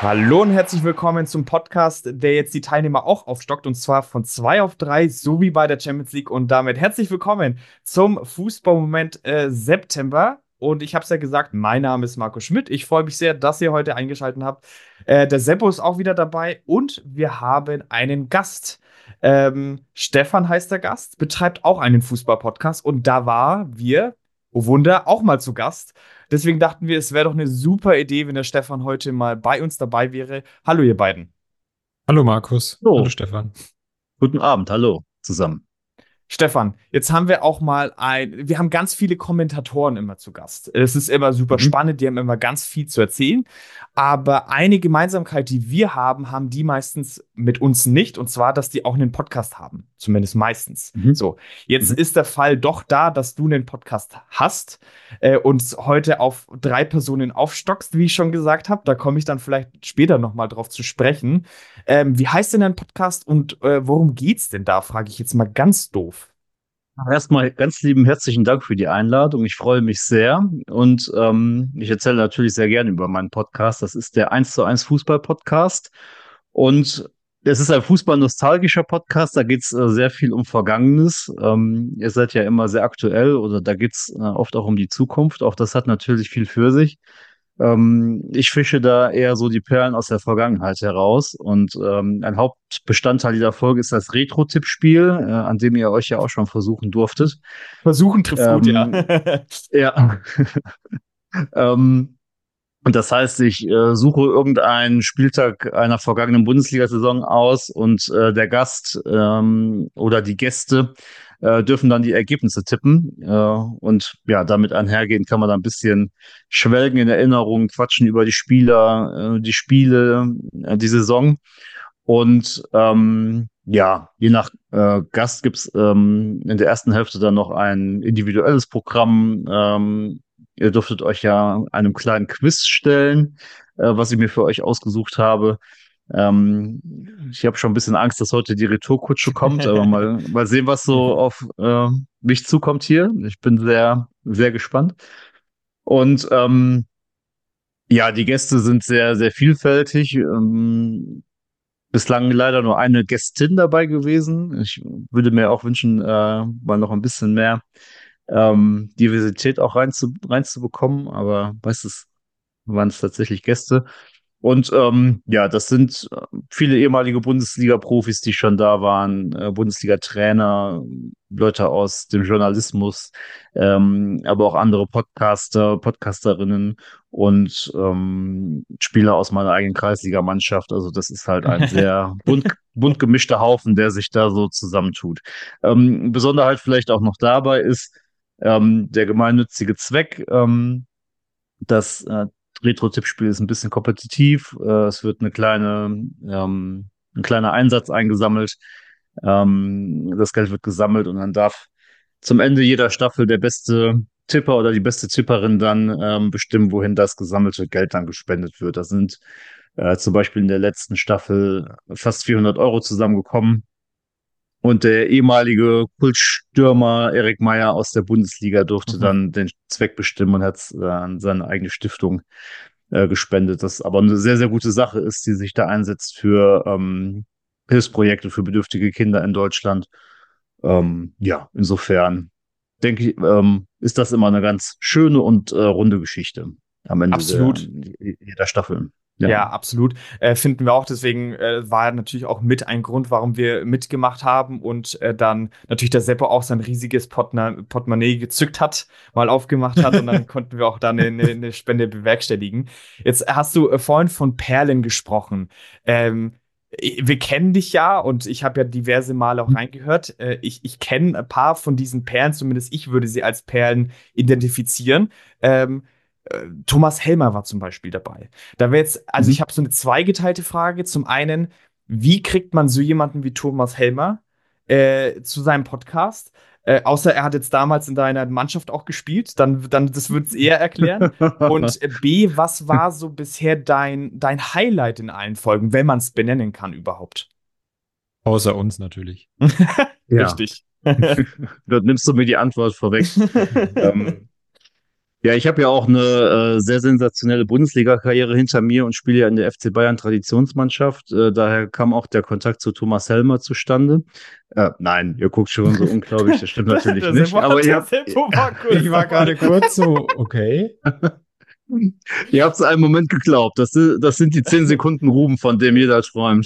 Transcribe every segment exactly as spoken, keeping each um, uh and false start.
Hallo und herzlich willkommen zum Podcast, der jetzt die Teilnehmer auch aufstockt, und zwar von zwei auf drei, so wie bei der Champions League. Und damit herzlich willkommen zum Fußballmoment äh, September. Und ich habe es ja gesagt, mein Name ist Marco Schmidt. Ich freue mich sehr, dass ihr heute eingeschaltet habt. Äh, der Seppo ist auch wieder dabei und wir haben einen Gast. Ähm, Stefan heißt der Gast, betreibt auch einen Fußball-Podcast und da war wir, oh Wunder, auch mal zu Gast. Deswegen dachten wir, es wäre doch eine super Idee, wenn der Stefan heute mal bei uns dabei wäre. Hallo, ihr beiden. Hallo Markus. Hallo So, Stefan. guten Abend, hallo zusammen. Stefan, jetzt haben wir auch mal ein, wir haben ganz viele Kommentatoren immer zu Gast. Es ist immer super Mhm. spannend, die haben immer ganz viel zu erzählen. Aber eine Gemeinsamkeit, die wir haben, haben die meistens mit uns nicht. Und zwar, dass die auch einen Podcast haben. Zumindest meistens. Mhm. So, jetzt Mhm. ist der Fall doch da, dass du einen Podcast hast äh, und heute auf drei Personen aufstockst, wie ich schon gesagt habe. Da komme ich dann vielleicht später nochmal drauf zu sprechen. Ähm, wie heißt denn dein Podcast und äh, worum geht's denn da, frage ich jetzt mal ganz doof. Erstmal ganz lieben herzlichen Dank für die Einladung. Ich freue mich sehr und ähm, ich erzähle natürlich sehr gerne über meinen Podcast. Das ist der eins zu eins Fußball-Podcast und es ist ein Fußball-nostalgischer Podcast. Da geht es äh, sehr viel um Vergangenes. Ähm, ihr seid ja immer sehr aktuell oder da geht es äh, oft auch um die Zukunft. Auch das hat natürlich viel für sich. Ähm, ich fische da eher so die Perlen aus der Vergangenheit heraus. Und ähm, ein Hauptbestandteil dieser Folge ist das Retro-Tippspiel, äh, an dem ihr euch ja auch schon versuchen durftet. Versuchen trifft's gut, ja. Ähm, ja, ähm, und das heißt, ich äh, suche irgendeinen Spieltag einer vergangenen Bundesliga-Saison aus und äh, der Gast ähm, oder die Gäste äh, dürfen dann die Ergebnisse tippen. Äh, und ja, damit einhergehend kann man da ein bisschen schwelgen in Erinnerungen, quatschen über die Spieler, äh, die Spiele, äh, die Saison. Und ähm, ja, je nach äh, Gast gibt's ähm, in der ersten Hälfte dann noch ein individuelles Programm. Ähm, ihr dürftet euch ja einem kleinen Quiz stellen, äh, was ich mir für euch ausgesucht habe. Ähm, ich habe schon ein bisschen Angst, dass heute die Retourkutsche kommt, aber mal, mal sehen, was so auf äh, mich zukommt hier. Ich bin sehr, sehr gespannt. Und ähm, ja, die Gäste sind sehr, sehr vielfältig. Ähm, bislang leider nur eine Gästin dabei gewesen. Ich würde mir auch wünschen, äh, mal noch ein bisschen mehr ähm, Diversität auch reinzu, reinzubekommen, aber meistens waren es tatsächlich Gäste. Und ähm, ja, das sind äh, viele ehemalige Bundesliga-Profis, die schon da waren, äh, Bundesliga-Trainer, Leute aus dem Journalismus, ähm, aber auch andere Podcaster, Podcasterinnen und ähm, Spieler aus meiner eigenen Kreisligamannschaft. Also das ist halt ein sehr bunt, bunt gemischter Haufen, der sich da so zusammentut. Ähm, Besonderheit vielleicht auch noch dabei ist ähm, der gemeinnützige Zweck. Ähm, das äh, Retro-Tippspiel ist ein bisschen kompetitiv. Äh, es wird eine kleine, ähm, ein kleiner Einsatz eingesammelt. Ähm, das Geld wird gesammelt und dann darf zum Ende jeder Staffel der beste Tipper oder die beste Tipperin dann ähm, bestimmen, wohin das gesammelte Geld dann gespendet wird. Da sind äh, zum Beispiel in der letzten Staffel fast vierhundert Euro zusammengekommen. Und der ehemalige Kultstürmer Erik Meyer aus der Bundesliga durfte Mhm. dann den Zweck bestimmen und hat äh, an seine eigene Stiftung äh, gespendet. Das aber eine sehr, sehr gute Sache ist, die sich da einsetzt für ähm, Hilfsprojekte für bedürftige Kinder in Deutschland. Ähm, ja, insofern denke ich, ähm, ist das immer eine ganz schöne und äh, runde Geschichte am Ende der, Absolut. jeder Staffel. Ja. Ja, absolut. Äh, finden wir auch. Deswegen äh, war natürlich auch mit ein Grund, warum wir mitgemacht haben und äh, dann natürlich der Seppo auch sein riesiges Portna Portemonnaie gezückt hat, mal aufgemacht hat und dann konnten wir auch da eine, eine, eine Spende bewerkstelligen. Jetzt hast du äh, vorhin von Perlen gesprochen. Ähm, Wir kennen dich ja und ich habe ja diverse Male auch reingehört. Äh, ich ich kenne ein paar von diesen Perlen, zumindest ich würde sie als Perlen identifizieren. Ähm, äh, Thomas Helmer war zum Beispiel dabei. Da wäre jetzt, also Mhm. ich habe so eine zweigeteilte Frage. Zum einen, wie kriegt man so jemanden wie Thomas Helmer äh, zu seinem Podcast? Äh, außer er hat jetzt damals in deiner Mannschaft auch gespielt, dann, dann das würde es eher erklären. Und äh, B, was war so bisher dein, dein Highlight in allen Folgen, wenn man es benennen kann überhaupt? Außer uns natürlich. Ja, Richtig. dort nimmst du mir die Antwort vorweg. Ähm, Ja, ich habe ja auch eine äh, sehr sensationelle Bundesliga-Karriere hinter mir und spiele ja in der F C Bayern Traditionsmannschaft. Äh, daher kam auch der Kontakt zu Thomas Helmer zustande. Äh, nein, ihr guckt schon so unglaublich, das stimmt natürlich Der nicht. Seppo, Aber ihr der habt, Seppo war kurz Ich war dabei. gerade kurz so, okay. ihr habt es einen Moment geglaubt. Das, sind- das sind die zehn Sekunden Ruhm, von dem jeder träumt.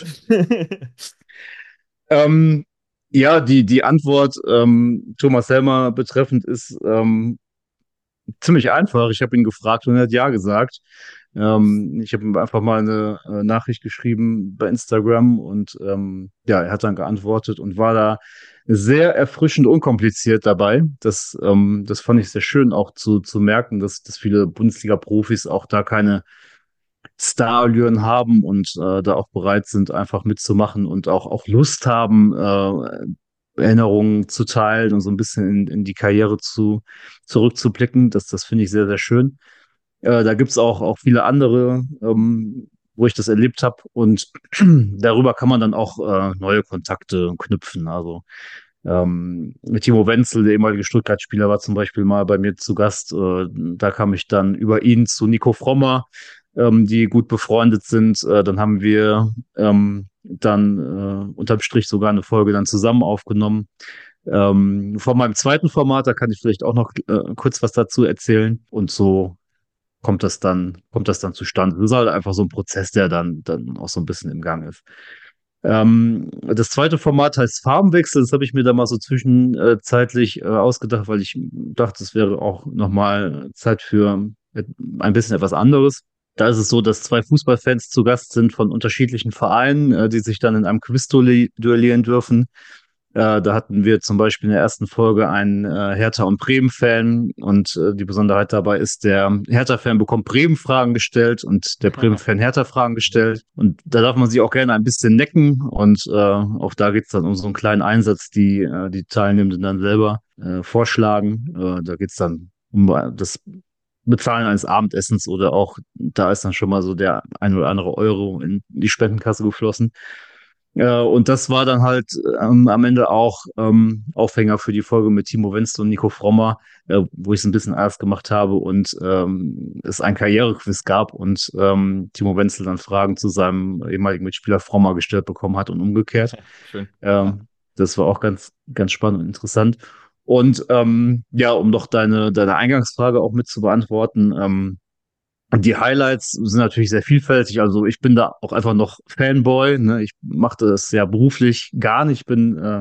Ähm, ja, die, die Antwort ähm, Thomas Helmer betreffend ist ähm, ziemlich einfach. Ich habe ihn gefragt und er hat ja gesagt. Ähm, ich habe ihm einfach mal eine äh, Nachricht geschrieben bei Instagram und ähm, ja, er hat dann geantwortet und war da sehr erfrischend unkompliziert dabei. Das, ähm, das fand ich sehr schön auch zu, zu merken, dass, dass viele Bundesliga-Profis auch da keine Starallüren haben und äh, da auch bereit sind, einfach mitzumachen und auch, auch Lust haben, äh, Erinnerungen zu teilen und so ein bisschen in, in die Karriere zu, zurückzublicken. Das, das finde ich sehr, sehr schön. Äh, da gibt's auch, auch viele andere, ähm, wo ich das erlebt habe. Und darüber kann man dann auch äh, neue Kontakte knüpfen. Also ähm, mit Timo Wenzel, der ehemalige Stuttgart-Spieler, war zum Beispiel mal bei mir zu Gast. Äh, da kam ich dann über ihn zu Nico Frommer, ähm, die gut befreundet sind. Äh, dann haben wir ähm, dann äh, unterm Strich sogar eine Folge dann zusammen aufgenommen. Ähm, von meinem zweiten Format, da kann ich vielleicht auch noch äh, kurz was dazu erzählen. Und so kommt das dann, kommt das dann zustande. Das ist halt einfach so ein Prozess, der dann, dann auch so ein bisschen im Gang ist. Ähm, das zweite Format heißt Farbenwechsel. Das habe ich mir da mal so zwischenzeitlich äh, ausgedacht, weil ich dachte, es wäre auch nochmal Zeit für ein bisschen etwas anderes. Da ist es so, dass zwei Fußballfans zu Gast sind von unterschiedlichen Vereinen, äh, die sich dann in einem Quiz duelli- duellieren dürfen. Äh, da hatten wir zum Beispiel in der ersten Folge einen äh, Hertha- und Bremen-Fan und äh, die Besonderheit dabei ist, der Hertha-Fan bekommt Bremen-Fragen gestellt und der Bremen-Fan Hertha-Fragen gestellt und da darf man sich auch gerne ein bisschen necken und äh, auch da geht es dann um so einen kleinen Einsatz, die äh, die Teilnehmenden dann selber äh, vorschlagen. Äh, da geht es dann um das Bezahlen eines Abendessens oder auch, da ist dann schon mal so der ein oder andere Euro in die Spendenkasse geflossen. Äh, und das war dann halt ähm, am Ende auch ähm, Aufhänger für die Folge mit Timo Wenzel und Nico Frommer, äh, wo ich es ein bisschen anders gemacht habe und ähm, es ein Karrierequiz gab und ähm, Timo Wenzel dann Fragen zu seinem ehemaligen Mitspieler Frommer gestellt bekommen hat und umgekehrt. Schön. Ähm, das war auch ganz, ganz spannend und interessant. Und ähm, ja, um doch deine, deine Eingangsfrage auch mit zu beantworten, ähm, die Highlights sind natürlich sehr vielfältig. Also ich bin da auch einfach noch Fanboy. Ne? Ich mache das ja beruflich gar nicht. Ich bin äh,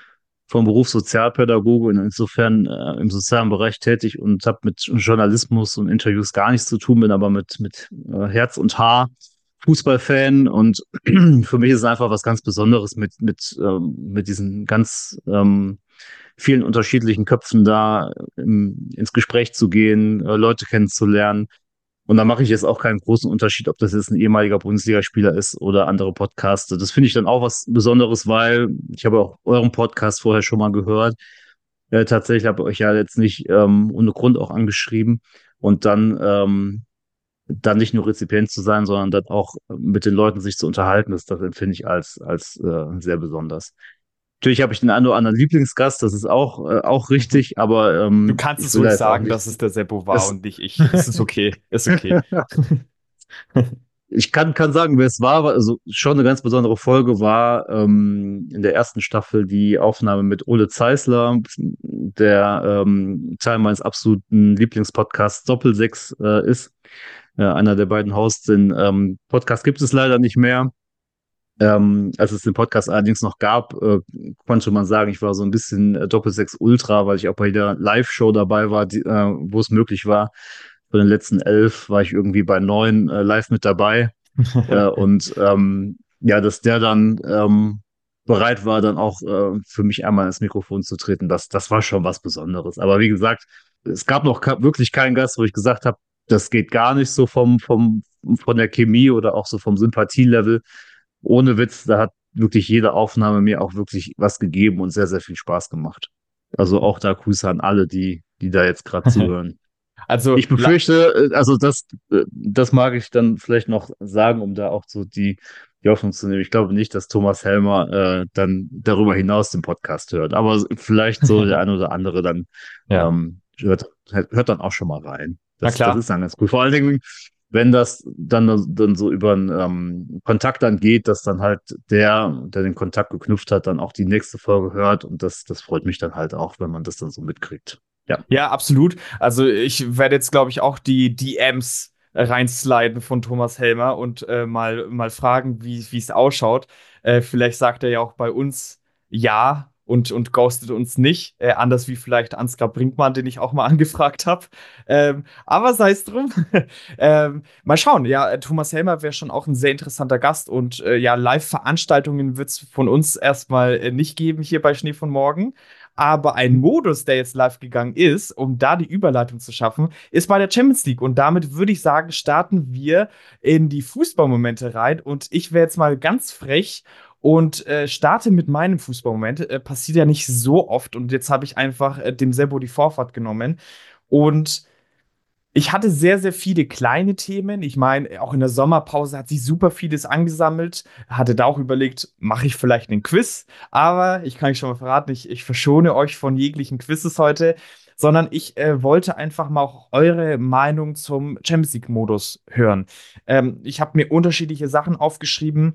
vom Beruf Sozialpädagoge und insofern äh, im sozialen Bereich tätig und habe mit Journalismus und Interviews gar nichts zu tun, bin aber mit, mit äh, Herz und Haar Fußballfan und für mich ist es einfach was ganz Besonderes, mit, mit, ähm, mit diesen ganz ähm, vielen unterschiedlichen Köpfen da im, ins Gespräch zu gehen, äh, Leute kennenzulernen. Und da mache ich jetzt auch keinen großen Unterschied, ob das jetzt ein ehemaliger Bundesligaspieler ist oder andere Podcaster. Das finde ich dann auch was Besonderes, weil ich habe auch euren Podcast vorher schon mal gehört. Äh, tatsächlich habe ich euch ja jetzt nicht ähm, ohne Grund auch angeschrieben und dann ähm, dann nicht nur Rezipient zu sein, sondern dann auch mit den Leuten sich zu unterhalten, das, das empfinde ich als als äh, sehr besonders. Natürlich habe ich den einen oder anderen Lieblingsgast, das ist auch äh, auch richtig, aber Du ähm, kannst ich es will da ruhig jetzt auch sagen, nicht. dass es der Seppo war Es, und nicht ich. Es ist okay. Ist okay. Ich kann, kann sagen, wer es war, war- also schon eine ganz besondere Folge war ähm, in der ersten Staffel die Aufnahme mit Ole Zeisler, der ähm, Teil meines absoluten Lieblingspodcasts Doppelsechs äh, ist. Äh, einer der beiden Hosts. Den ähm, Podcast gibt es leider nicht mehr. Ähm, als es den Podcast allerdings noch gab, äh, konnte man sagen, ich war so ein bisschen äh, Doppelsechs Ultra, weil ich auch bei der Live-Show dabei war, die, äh, wo es möglich war. Von den letzten elf war ich irgendwie bei neun äh, live mit dabei. Äh, und ähm, ja, dass der dann ähm, bereit war, dann auch äh, für mich einmal ins Mikrofon zu treten, das, das war schon was Besonderes. Aber wie gesagt, es gab noch ka- wirklich keinen Gast, wo ich gesagt habe, das geht gar nicht so vom, vom, von der Chemie oder auch so vom Sympathielevel. Ohne Witz, da hat wirklich jede Aufnahme mir auch wirklich was gegeben und sehr, sehr viel Spaß gemacht. Also auch da Grüße an alle, die, die da jetzt gerade zuhören. Also, Ich la- befürchte, äh, also das, äh, das mag ich dann vielleicht noch sagen, um da auch so die, die Hoffnung zu nehmen. Ich glaube nicht, dass Thomas Helmer äh, dann darüber hinaus den Podcast hört, aber vielleicht so der eine oder andere dann ja. ähm, hört, hört dann auch schon mal rein. Na Das, das klar. ist dann ganz cool. Vor allen Dingen, wenn das dann, dann so über einen ähm, Kontakt dann geht, dass dann halt der, der den Kontakt geknüpft hat, dann auch die nächste Folge hört. Und das, das freut mich dann halt auch, wenn man das dann so mitkriegt. Ja. Ja, absolut. Also ich werde jetzt, glaube ich, auch die D Ms reinsliden von Thomas Helmer und äh, mal, mal fragen, wie wie es ausschaut. Äh, vielleicht sagt er ja auch bei uns ja und, und ghostet uns nicht. Äh, anders wie vielleicht Ansgar Brinkmann, den ich auch mal angefragt habe. Ähm, aber sei es drum. ähm, mal schauen. Ja, äh, Thomas Helmer wäre schon auch ein sehr interessanter Gast und äh, ja, Live-Veranstaltungen wird es von uns erstmal äh, nicht geben hier bei Schnee von Morgen. Aber ein Modus, der jetzt live gegangen ist, um da die Überleitung zu schaffen, ist bei der Champions League. Und damit würde ich sagen, starten wir in die Fußballmomente rein. Und ich wäre jetzt mal ganz frech und äh, starte mit meinem Fußballmoment. Äh, passiert ja nicht so oft. Und jetzt habe ich einfach äh, dem Sebo die Vorfahrt genommen. Und ich hatte sehr, sehr viele kleine Themen. Ich meine, auch in der Sommerpause hat sich super vieles angesammelt. Hatte da auch überlegt, mache ich vielleicht einen Quiz? Aber ich kann euch schon mal verraten, ich, ich verschone euch von jeglichen Quizzes heute, sondern ich äh, wollte einfach mal auch eure Meinung zum Champions League-Modus hören. Ähm, ich habe mir unterschiedliche Sachen aufgeschrieben.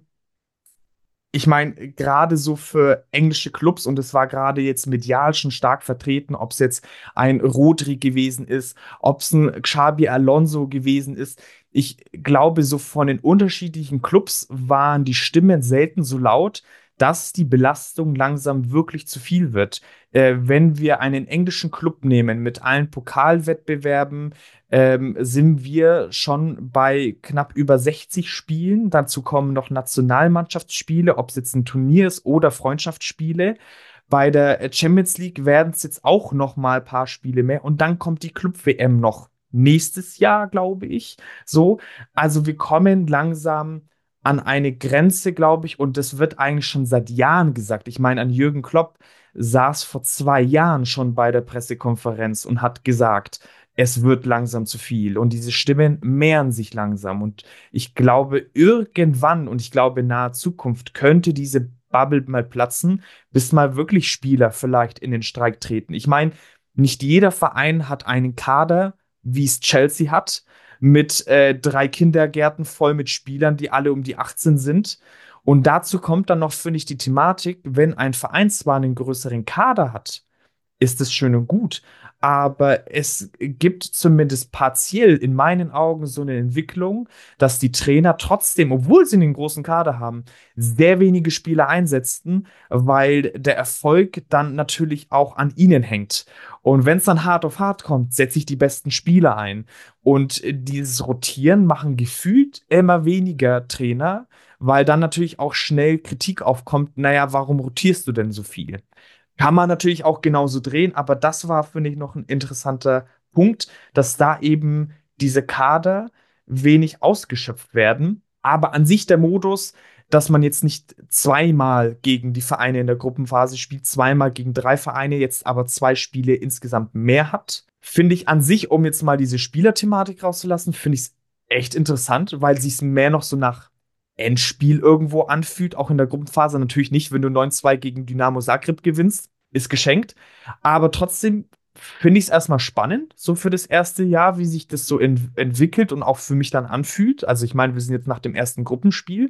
Ich meine, gerade so für englische Clubs, und es war gerade jetzt medial schon stark vertreten, ob es jetzt ein Rodri gewesen ist, ob es ein Xabi Alonso gewesen ist. Ich glaube, so von den unterschiedlichen Clubs waren die Stimmen selten so laut, dass die Belastung langsam wirklich zu viel wird. Äh, wenn wir einen englischen Club nehmen mit allen Pokalwettbewerben, ähm, sind wir schon bei knapp über sechzig Spielen. Dazu kommen noch Nationalmannschaftsspiele, ob es jetzt ein Turnier ist oder Freundschaftsspiele. Bei der Champions League werden es jetzt auch noch mal ein paar Spiele mehr. Und dann kommt die Club-W M noch nächstes Jahr, glaube ich. So, also wir kommen langsam an eine Grenze, glaube ich. Und das wird eigentlich schon seit Jahren gesagt. Ich meine, an Jürgen Klopp saß vor zwei Jahren schon bei der Pressekonferenz und hat gesagt, es wird langsam zu viel und diese Stimmen mehren sich langsam. Und ich glaube, irgendwann und ich glaube, in naher Zukunft könnte diese Bubble mal platzen, bis mal wirklich Spieler vielleicht in den Streik treten. Ich meine, nicht jeder Verein hat einen Kader, wie es Chelsea hat, mit äh, drei Kindergärten voll mit Spielern, die alle um die achtzehn sind. Und dazu kommt dann noch, finde ich, die Thematik, wenn ein Verein zwar einen größeren Kader hat, ist es schön und gut. Aber es gibt zumindest partiell in meinen Augen so eine Entwicklung, dass die Trainer trotzdem, obwohl sie einen großen Kader haben, sehr wenige Spieler einsetzten, weil der Erfolg dann natürlich auch an ihnen hängt. Und wenn es dann hart auf hart kommt, setze ich die besten Spieler ein. Und dieses Rotieren machen gefühlt immer weniger Trainer, weil dann natürlich auch schnell Kritik aufkommt, naja, warum rotierst du denn so viel? Kann man natürlich auch genauso drehen, aber das war, finde ich, noch ein interessanter Punkt, dass da eben diese Kader wenig ausgeschöpft werden. Aber an sich der Modus, dass man jetzt nicht zweimal gegen die Vereine in der Gruppenphase spielt, zweimal gegen drei Vereine, jetzt aber zwei Spiele insgesamt mehr hat, finde ich an sich, um jetzt mal diese Spielerthematik rauszulassen, finde ich es echt interessant, weil sich es mehr noch so nach Endspiel irgendwo anfühlt, auch in der Gruppenphase. Natürlich nicht, wenn du neun zwei gegen Dynamo Zagreb gewinnst, ist geschenkt. Aber trotzdem finde ich es erstmal spannend, so für das erste Jahr, wie sich das so ent entwickelt und auch für mich dann anfühlt. Also ich meine, wir sind jetzt nach dem ersten Gruppenspiel.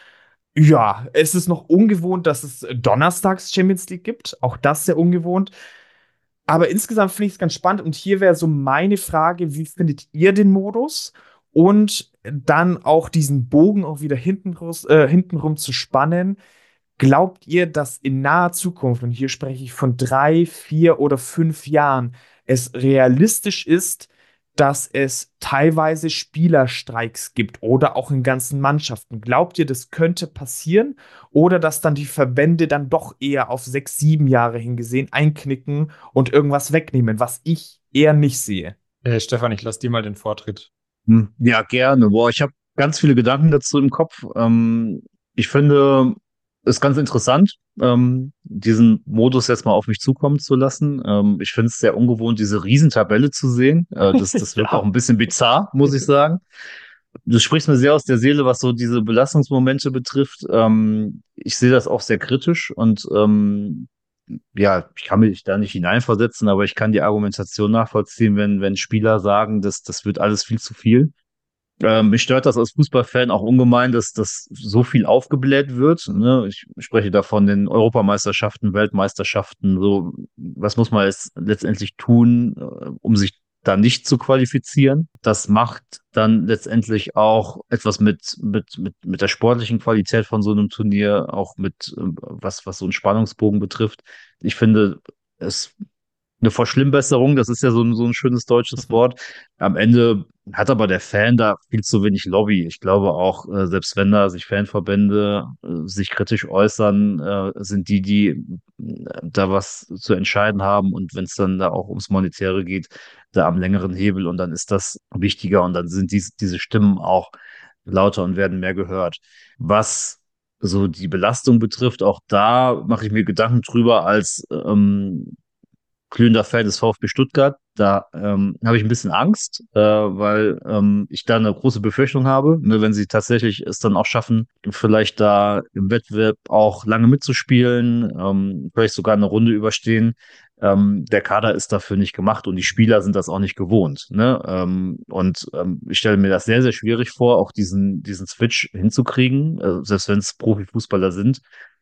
Ja, es ist noch ungewohnt, dass es donnerstags Champions League gibt. Auch das sehr ungewohnt. Aber insgesamt finde ich es ganz spannend. Und hier wäre so meine Frage, wie findet ihr den Modus? Und dann auch diesen Bogen auch wieder hinten äh, hintenrum zu spannen. Glaubt ihr, dass in naher Zukunft, und hier spreche ich von drei, vier oder fünf Jahren, es realistisch ist, dass es teilweise Spielerstreiks gibt oder auch in ganzen Mannschaften? Glaubt ihr, das könnte passieren? Oder dass dann die Verbände dann doch eher auf sechs, sieben Jahre hingesehen einknicken und irgendwas wegnehmen, was ich eher nicht sehe? Äh, Stefan, ich lasse dir mal den Vortritt. Hm, Ja, gerne. Boah, ich habe ganz viele Gedanken dazu im Kopf. Ähm, ich finde es ganz interessant, ähm, diesen Modus jetzt mal auf mich zukommen zu lassen. Ähm, ich finde es sehr ungewohnt, diese Riesentabelle zu sehen. Äh, das, das wirkt auch Ja. ein bisschen bizarr, muss ich sagen. Du sprichst mir sehr aus der Seele, was so diese Belastungsmomente betrifft. Ähm, ich sehe das auch sehr kritisch und ähm, ja, ich kann mich da nicht hineinversetzen, aber ich kann die Argumentation nachvollziehen, wenn, wenn Spieler sagen, dass das wird alles viel zu viel. Ähm, mich stört das als Fußballfan auch ungemein, dass das so viel aufgebläht wird. Ne? Ich spreche da von den Europameisterschaften, Weltmeisterschaften. So, was muss man jetzt letztendlich tun, äh, um sich da nicht zu qualifizieren? Das macht dann letztendlich auch etwas mit, mit, mit, mit der sportlichen Qualität von so einem Turnier, auch mit, äh, was, was so einen Spannungsbogen betrifft. Ich finde, es eine Verschlimmbesserung, das ist ja so ein, so ein schönes deutsches Wort. Am Ende hat aber der Fan da viel zu wenig Lobby. Ich glaube auch, äh, selbst wenn da sich Fanverbände äh, sich kritisch äußern, äh, sind die, die äh, da was zu entscheiden haben. Und wenn es dann da auch ums Monetäre geht, da am längeren Hebel und dann ist das wichtiger und dann sind dies, diese Stimmen auch lauter und werden mehr gehört. Was so die Belastung betrifft, auch da mache ich mir Gedanken drüber als ähm, glühender Fan des VfB Stuttgart. Da ähm, habe ich ein bisschen Angst, äh, weil ähm, ich da eine große Befürchtung habe, ne, wenn sie tatsächlich es dann auch schaffen, vielleicht da im Wettbewerb auch lange mitzuspielen, ähm, vielleicht sogar eine Runde überstehen. Ähm, der Kader ist dafür nicht gemacht und die Spieler sind das auch nicht gewohnt. Ne? Ähm, und ähm, ich stelle mir das sehr, sehr schwierig vor, auch diesen, diesen Switch hinzukriegen, äh, selbst wenn es Profifußballer sind,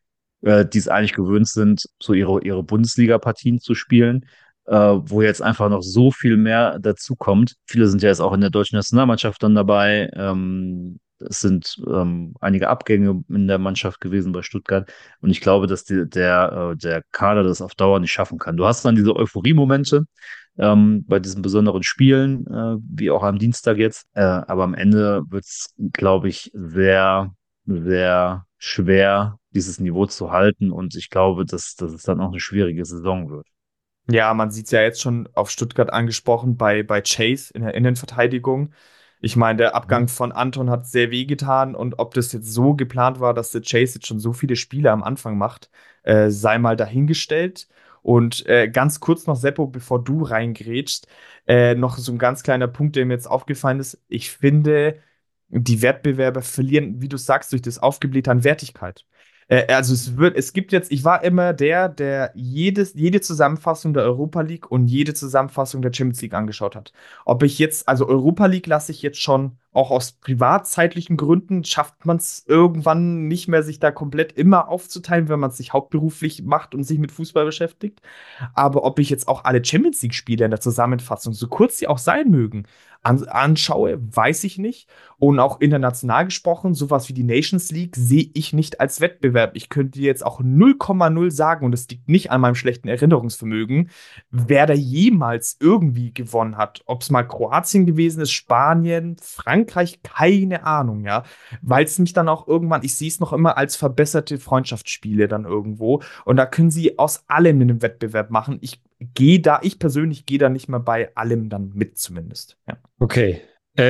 äh, die es eigentlich gewöhnt sind, so ihre, ihre Bundesliga-Partien zu spielen, äh, wo jetzt einfach noch so viel mehr dazu kommt. Viele sind ja jetzt auch in der deutschen Nationalmannschaft dann dabei. Ähm, es sind ähm, einige Abgänge in der Mannschaft gewesen bei Stuttgart. Und ich glaube, dass die, der, äh, der Kader das auf Dauer nicht schaffen kann. Du hast dann diese Euphorie-Momente ähm, bei diesen besonderen Spielen, äh, wie auch am Dienstag jetzt. Äh, aber am Ende wird es, glaube ich, sehr sehr schwer, dieses Niveau zu halten. Und ich glaube, dass, dass es dann auch eine schwierige Saison wird. Ja, man sieht es ja jetzt schon auf Stuttgart angesprochen bei, bei Chase in der Innenverteidigung. Ich meine, der Abgang Mhm. von Anton hat sehr wehgetan und ob das jetzt so geplant war, dass der Chase jetzt schon so viele Spiele am Anfang macht, äh, sei mal dahingestellt. Und äh, ganz kurz noch, Seppo, bevor du reingrätschst, äh, noch so ein ganz kleiner Punkt, der mir jetzt aufgefallen ist. Ich finde, die Wettbewerber verlieren, wie du sagst, durch das Aufgeblähte an Wertigkeit. Äh, also es wird, es gibt jetzt, ich war immer der, der jedes, jede Zusammenfassung der Europa League und jede Zusammenfassung der Champions League angeschaut hat. Ob ich jetzt, also Europa League lasse ich jetzt schon auch aus privatzeitlichen Gründen, schafft man es irgendwann nicht mehr, sich da komplett immer aufzuteilen, wenn man es sich hauptberuflich macht und sich mit Fußball beschäftigt. Aber ob ich jetzt auch alle Champions League-Spiele in der Zusammenfassung, so kurz sie auch sein mögen, an anschaue, weiß ich nicht. Und auch international gesprochen, sowas wie die Nations League sehe ich nicht als Wettbewerb. Ich könnte dir jetzt auch null Komma null sagen, und das liegt nicht an meinem schlechten Erinnerungsvermögen, wer da jemals irgendwie gewonnen hat. Ob es mal Kroatien gewesen ist, Spanien, Frankreich, keine Ahnung, ja. Weil es mich dann auch irgendwann, ich sehe es noch immer als verbesserte Freundschaftsspiele dann irgendwo. Und da können sie aus allem einen Wettbewerb machen. Ich gehe da, ich persönlich gehe da nicht mehr bei allem dann mit zumindest. Ja. Okay.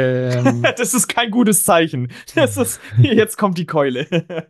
Ähm, Das ist kein gutes Zeichen. Das ist, jetzt kommt die Keule.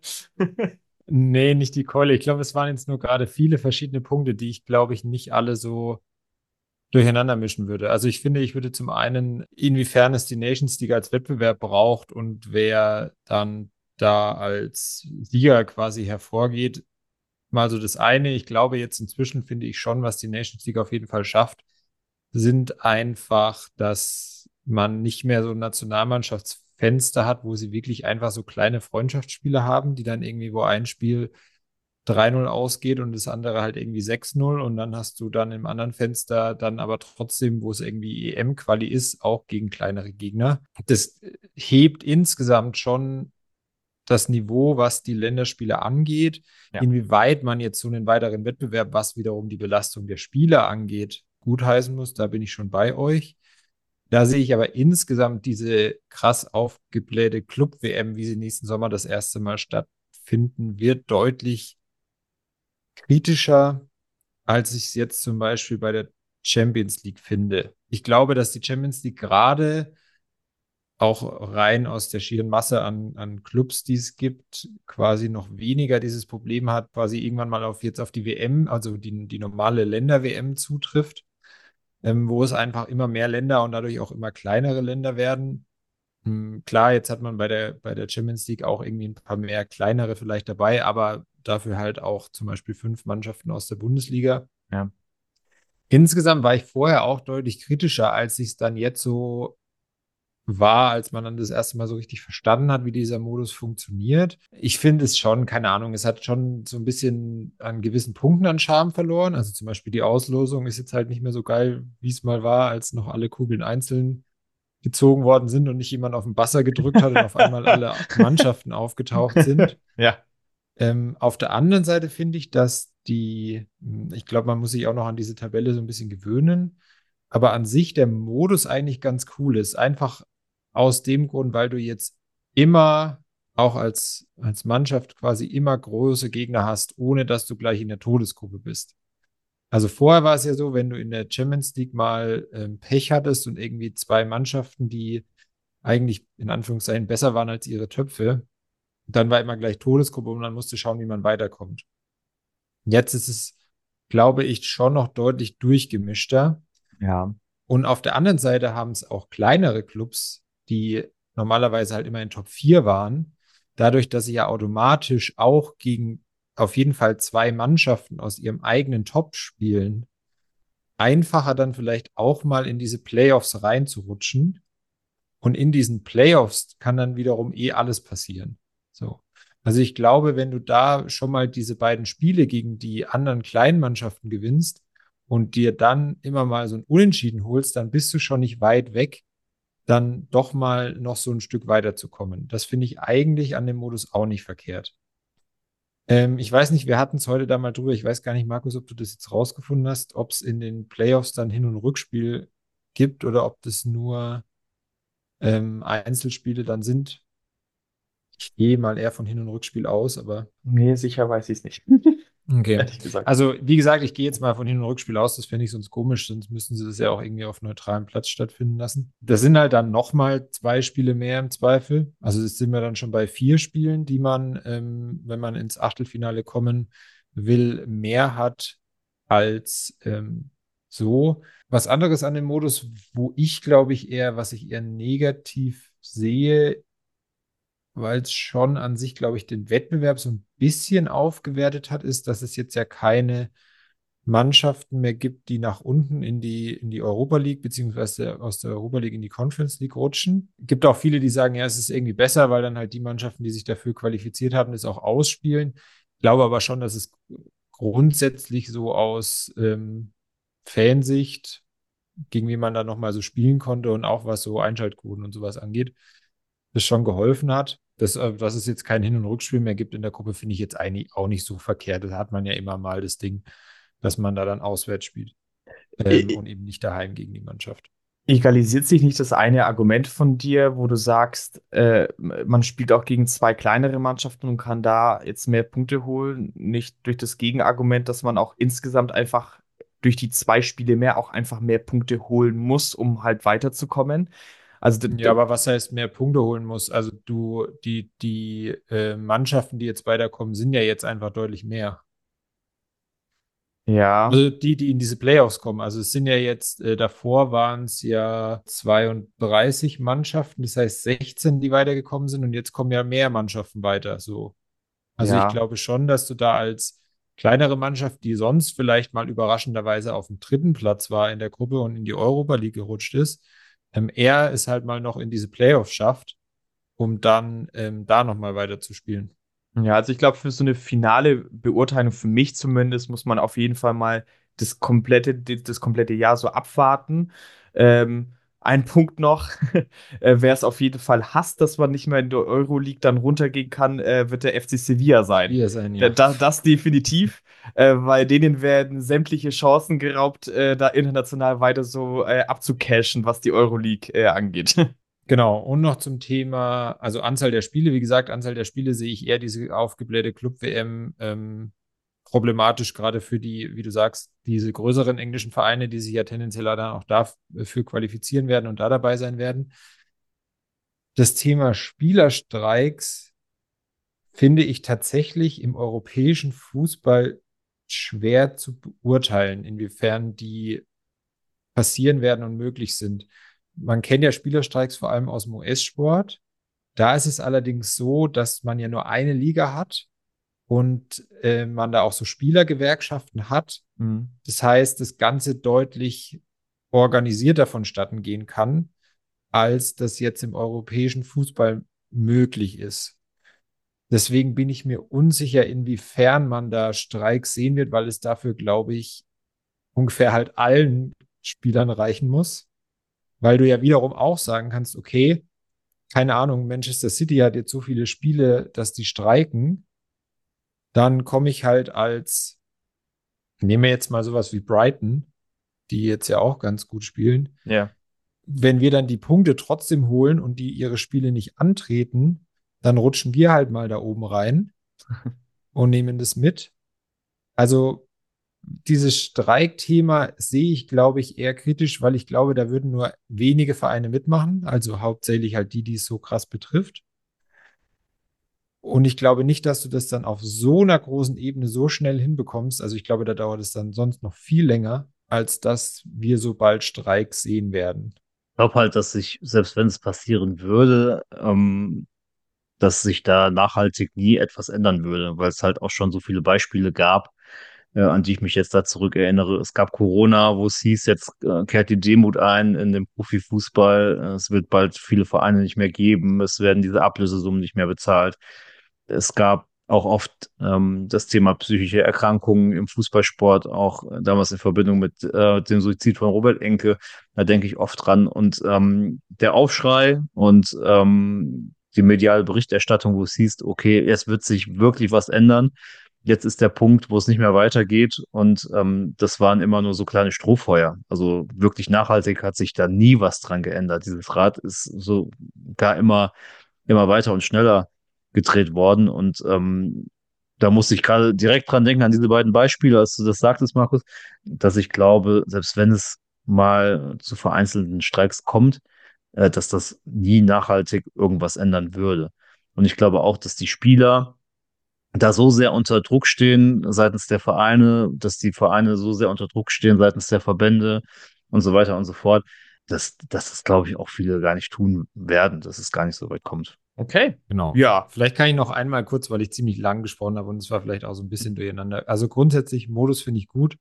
nee, nicht die Keule. Ich glaube, es waren jetzt nur gerade viele verschiedene Punkte, die ich, glaube ich, nicht alle so durcheinander mischen würde. Also ich finde, ich würde zum einen, inwiefern es die Nations League als Wettbewerb braucht und wer dann da als Sieger quasi hervorgeht, mal so das eine. Ich glaube jetzt inzwischen finde ich schon, was die Nations League auf jeden Fall schafft, sind einfach, dass man nicht mehr so ein Nationalmannschaftsfenster hat, wo sie wirklich einfach so kleine Freundschaftsspiele haben, die dann irgendwie, wo ein Spiel drei null ausgeht und das andere halt irgendwie sechs null und dann hast du dann im anderen Fenster dann aber trotzdem, wo es irgendwie E M-Quali ist, auch gegen kleinere Gegner. Das hebt insgesamt schon das Niveau, was die Länderspiele angeht. Ja. Inwieweit man jetzt so einen weiteren Wettbewerb, was wiederum die Belastung der Spieler angeht, gutheißen muss, da bin ich schon bei euch. Da sehe ich aber insgesamt diese krass aufgeblähte Club-W M, wie sie nächsten Sommer das erste Mal stattfinden wird, deutlich kritischer, als ich es jetzt zum Beispiel bei der Champions League finde. Ich glaube, dass die Champions League gerade auch rein aus der schieren Masse an, an Clubs, die es gibt, quasi noch weniger dieses Problem hat, quasi irgendwann mal auf jetzt auf die W M, also die, die normale Länder-W M zutrifft, ähm, wo es einfach immer mehr Länder und dadurch auch immer kleinere Länder werden. Hm, klar, jetzt hat man bei der, bei der Champions League auch irgendwie ein paar mehr kleinere vielleicht dabei, aber dafür halt auch zum Beispiel fünf Mannschaften aus der Bundesliga. Ja. Insgesamt war ich vorher auch deutlich kritischer, als ich es dann jetzt so war, als man dann das erste Mal so richtig verstanden hat, wie dieser Modus funktioniert. Ich finde es schon, keine Ahnung, es hat schon so ein bisschen an gewissen Punkten an Charme verloren. Also zum Beispiel die Auslosung ist jetzt halt nicht mehr so geil, wie es mal war, als noch alle Kugeln einzeln gezogen worden sind und nicht jemand auf den Buzzer gedrückt hat und auf einmal alle Mannschaften aufgetaucht sind. Ja. Ähm, auf der anderen Seite finde ich, dass die, ich glaube, man muss sich auch noch an diese Tabelle so ein bisschen gewöhnen, aber an sich der Modus eigentlich ganz cool ist. Einfach aus dem Grund, weil du jetzt immer, auch als, als Mannschaft quasi immer große Gegner hast, ohne dass du gleich in der Todesgruppe bist. Also vorher war es ja so, wenn du in der Champions League mal ähm, Pech hattest und irgendwie zwei Mannschaften, die eigentlich in Anführungszeichen besser waren als ihre Töpfe, dann war immer gleich Todesgruppe und man musste schauen, wie man weiterkommt. Jetzt ist es, glaube ich, schon noch deutlich durchgemischter. Ja. Und auf der anderen Seite haben es auch kleinere Clubs, die normalerweise halt immer in Top vier waren, dadurch, dass sie ja automatisch auch gegen auf jeden Fall zwei Mannschaften aus ihrem eigenen Top spielen, einfacher dann vielleicht auch mal in diese Playoffs reinzurutschen. Und in diesen Playoffs kann dann wiederum eh alles passieren. So. Also ich glaube, wenn du da schon mal diese beiden Spiele gegen die anderen kleinen Mannschaften gewinnst und dir dann immer mal so ein Unentschieden holst, dann bist du schon nicht weit weg, dann doch mal noch so ein Stück weiterzukommen. Das finde ich eigentlich an dem Modus auch nicht verkehrt. Ähm, ich weiß nicht, wir hatten es heute da mal drüber. Ich weiß gar nicht, Markus, ob du das jetzt rausgefunden hast, ob es in den Playoffs dann Hin- und Rückspiel gibt oder ob das nur ähm, Einzelspiele dann sind. Ich gehe mal eher von Hin- und Rückspiel aus, aber Nee, sicher weiß ich es nicht. okay. Ehrlich gesagt. Also, wie gesagt, ich gehe jetzt mal von Hin- und Rückspiel aus. Das fände ich sonst komisch, sonst müssen sie das ja auch irgendwie auf neutralem Platz stattfinden lassen. Das sind halt dann nochmal zwei Spiele mehr im Zweifel. Also, jetzt sind wir dann schon bei vier Spielen, die man, ähm, wenn man ins Achtelfinale kommen will, mehr hat als ähm, so. Was anderes an dem Modus, wo ich glaube ich eher, was ich eher negativ sehe, weil es schon an sich, glaube ich, den Wettbewerb so ein bisschen aufgewertet hat, ist, dass es jetzt ja keine Mannschaften mehr gibt, die nach unten in die, in die Europa League beziehungsweise aus der Europa League in die Conference League rutschen. Gibt auch viele, die sagen, ja, es ist irgendwie besser, weil dann halt die Mannschaften, die sich dafür qualifiziert haben, das auch ausspielen. Ich glaube aber schon, dass es grundsätzlich so aus ähm, Fansicht, gegen wie man da nochmal so spielen konnte und auch was so Einschaltquoten und sowas angeht, das schon geholfen hat. Dass, äh, dass es jetzt kein Hin- und Rückspiel mehr gibt in der Gruppe, finde ich jetzt eigentlich auch nicht so verkehrt. Da hat man ja immer mal das Ding, dass man da dann auswärts spielt ähm, E- und eben nicht daheim gegen die Mannschaft. Egalisiert sich nicht das eine Argument von dir, wo du sagst, äh, man spielt auch gegen zwei kleinere Mannschaften und kann da jetzt mehr Punkte holen, nicht durch das Gegenargument, dass man auch insgesamt einfach durch die zwei Spiele mehr auch einfach mehr Punkte holen muss, um halt weiterzukommen? Also, d- Ja, d- aber was heißt mehr Punkte holen muss? Also du, die, die äh, Mannschaften, die jetzt weiterkommen, sind ja jetzt einfach deutlich mehr. ja, Also die, die in diese Playoffs kommen. Also es sind ja jetzt, äh, davor waren es ja zweiunddreißig Mannschaften, das heißt sechzehn, die weitergekommen sind und jetzt kommen ja mehr Mannschaften weiter. So. Also ich ja. glaube schon, dass du da als kleinere Mannschaft, die sonst vielleicht mal überraschenderweise auf dem dritten Platz war in der Gruppe und in die Europa League gerutscht ist, ähm, er es halt mal noch in diese Playoffs schafft, um dann ähm, da nochmal weiter zu spielen. Ja, also ich glaube, für so eine finale Beurteilung, für mich zumindest, muss man auf jeden Fall mal das komplette, das komplette Jahr so abwarten. Ähm, ein Punkt noch, äh, wer es auf jeden Fall hasst, dass man nicht mehr in der Euroleague dann runtergehen kann, äh, wird der F C Sevilla sein. Wie er sein, Da, ja. da, das definitiv, äh, weil denen werden sämtliche Chancen geraubt, äh, da international weiter so äh, abzucashen, was die Euroleague äh, angeht. Genau, und noch zum Thema, also Anzahl der Spiele. Wie gesagt, Anzahl der Spiele sehe ich eher diese aufgeblähte Club-W M ähm, problematisch, gerade für die, wie du sagst, diese größeren englischen Vereine, die sich ja tendenziell dann auch dafür qualifizieren werden und da dabei sein werden. Das Thema Spielerstreiks finde ich tatsächlich im europäischen Fußball schwer zu beurteilen, inwiefern die passieren werden und möglich sind. man kennt ja Spielerstreiks vor allem aus dem U S-Sport. Da ist es allerdings so, dass man ja nur eine Liga hat und äh, man da auch so Spielergewerkschaften hat. Mhm. Das heißt, das Ganze deutlich organisierter vonstatten gehen kann, als das jetzt im europäischen Fußball möglich ist. Deswegen bin ich mir unsicher, inwiefern man da Streiks sehen wird, weil es dafür, glaube ich, ungefähr halt allen Spielern reichen muss. Weil du ja wiederum auch sagen kannst, okay, keine Ahnung, Manchester City hat jetzt so viele Spiele, dass die streiken. Dann komme ich halt als, nehmen wir jetzt mal sowas wie Brighton, die jetzt ja auch ganz gut spielen. Ja. Wenn wir dann die Punkte trotzdem holen und die ihre Spiele nicht antreten, dann rutschen wir halt mal da oben rein und nehmen das mit. Also dieses Streikthema sehe ich, glaube ich, eher kritisch, weil ich glaube, da würden nur wenige Vereine mitmachen, also hauptsächlich halt die, die es so krass betrifft. Und ich glaube nicht, dass du das dann auf so einer großen Ebene so schnell hinbekommst. Also ich glaube, da dauert es dann sonst noch viel länger, als dass wir so bald Streiks sehen werden. Ich glaube halt, dass sich, selbst wenn es passieren würde, ähm, dass sich da nachhaltig nie etwas ändern würde, weil es halt auch schon so viele Beispiele gab, äh, an die ich mich jetzt da zurückerinnere. Es gab Corona, wo es hieß, jetzt äh, kehrt die Demut ein in den Profifußball. Äh, Es wird bald viele Vereine nicht mehr geben. Es werden diese Ablösesummen nicht mehr bezahlt. Es gab auch oft ähm, das Thema psychische Erkrankungen im Fußballsport, auch äh, damals in Verbindung mit äh, dem Suizid von Robert Enke. Da denke ich oft dran. Und ähm, der Aufschrei und ähm, die mediale Berichterstattung, wo es hieß, okay, jetzt wird sich wirklich was ändern. Jetzt ist der Punkt, wo es nicht mehr weitergeht. Und ähm, das waren immer nur so kleine Strohfeuer. Also wirklich nachhaltig hat sich da nie was dran geändert. Dieses Rad ist so gar immer, immer weiter und schneller gedreht worden. Und ähm, da musste ich gerade direkt dran denken, an diese beiden Beispiele, als du das sagtest, Markus, dass ich glaube, selbst wenn es mal zu vereinzelten Streiks kommt, äh, dass das nie nachhaltig irgendwas ändern würde. Und ich glaube auch, dass die Spieler da so sehr unter Druck stehen seitens der Vereine, dass die Vereine so sehr unter Druck stehen seitens der Verbände und so weiter und so fort, dass, dass das, glaube ich, auch viele gar nicht tun werden, dass es gar nicht so weit kommt. Okay. Genau. Ja. Vielleicht kann ich noch einmal kurz, weil ich ziemlich lang gesprochen habe und es war vielleicht auch so ein bisschen durcheinander. Also grundsätzlich, Modus finde ich gut.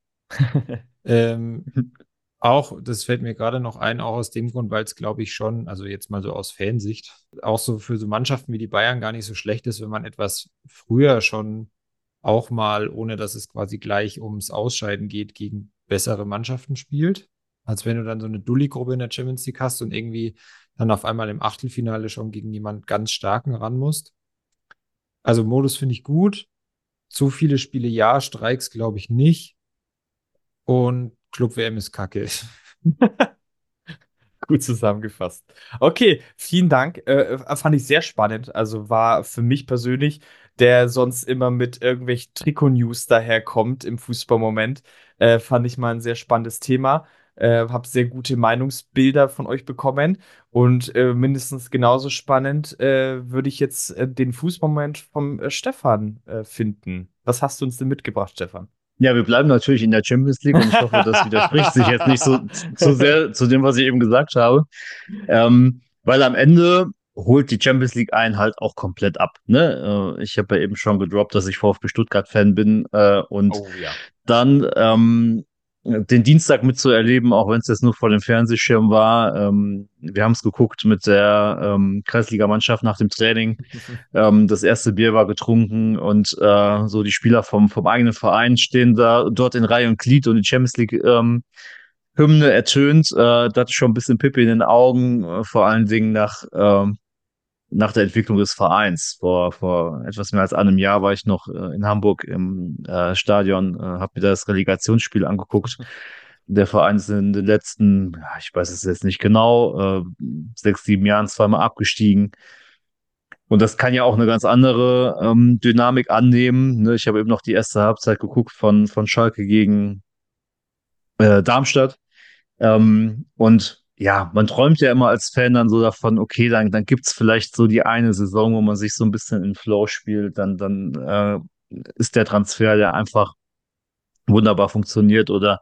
ähm, Auch, das fällt mir gerade noch ein, auch aus dem Grund, weil es, glaube ich, schon, also jetzt mal so aus Fansicht, auch so für so Mannschaften wie die Bayern gar nicht so schlecht ist, wenn man etwas früher schon auch mal, ohne dass es quasi gleich ums Ausscheiden geht, gegen bessere Mannschaften spielt. Als wenn du dann so eine Dulli-Gruppe in der Champions League hast und irgendwie dann auf einmal im Achtelfinale schon gegen jemand ganz Starken ran musst. Also Modus finde ich gut. Zu viele Spiele ja, Streiks glaube ich nicht. Und Club-W M ist kacke. Gut zusammengefasst. Okay, vielen Dank. Äh, fand ich sehr spannend. Also war für mich persönlich, der sonst immer mit irgendwelchen Trikot-News daherkommt im Fußballmoment, äh, fand ich mal ein sehr spannendes Thema. Äh, hab sehr gute Meinungsbilder von euch bekommen. Und äh, mindestens genauso spannend äh, würde ich jetzt äh, den Fußballmoment vom äh, Stefan äh, finden. Was hast du uns denn mitgebracht, Stefan? Ja, wir bleiben natürlich in der Champions League und ich hoffe, das widerspricht sich jetzt nicht so zu sehr zu dem, was ich eben gesagt habe. Ähm, weil am Ende holt die Champions League einen halt auch komplett ab. Ne? Äh, ich habe ja eben schon gedroppt, dass ich VfB Stuttgart-Fan bin äh, und Oh ja. dann ähm, den Dienstag mitzuerleben, auch wenn es jetzt nur vor dem Fernsehschirm war. Ähm, wir haben es geguckt mit der ähm, Kreisligamannschaft nach dem Training. Ähm, das erste Bier war getrunken und äh, so die Spieler vom, vom eigenen Verein stehen da dort in Reihe und Glied und die Champions League ähm, Hymne ertönt. Äh, da hatte ich schon ein bisschen Pipi in den Augen, äh, vor allen Dingen nach, ähm, nach der Entwicklung des Vereins. Vor, vor etwas mehr als einem Jahr war ich noch äh, in Hamburg im äh, Stadion, äh, habe mir das Relegationsspiel angeguckt. Der Verein ist in den letzten, ja, ich weiß es jetzt nicht genau, äh, sechs, sieben Jahren zweimal abgestiegen. Und das kann ja auch eine ganz andere ähm, Dynamik annehmen. Ne? Ich habe eben noch die erste Halbzeit geguckt von, von Schalke gegen äh, Darmstadt. Ähm, und ja, man träumt ja immer als Fan dann so davon, okay, dann, dann gibt's vielleicht so die eine Saison, wo man sich so ein bisschen in Flow spielt, dann, dann äh, ist der Transfer, der einfach wunderbar funktioniert oder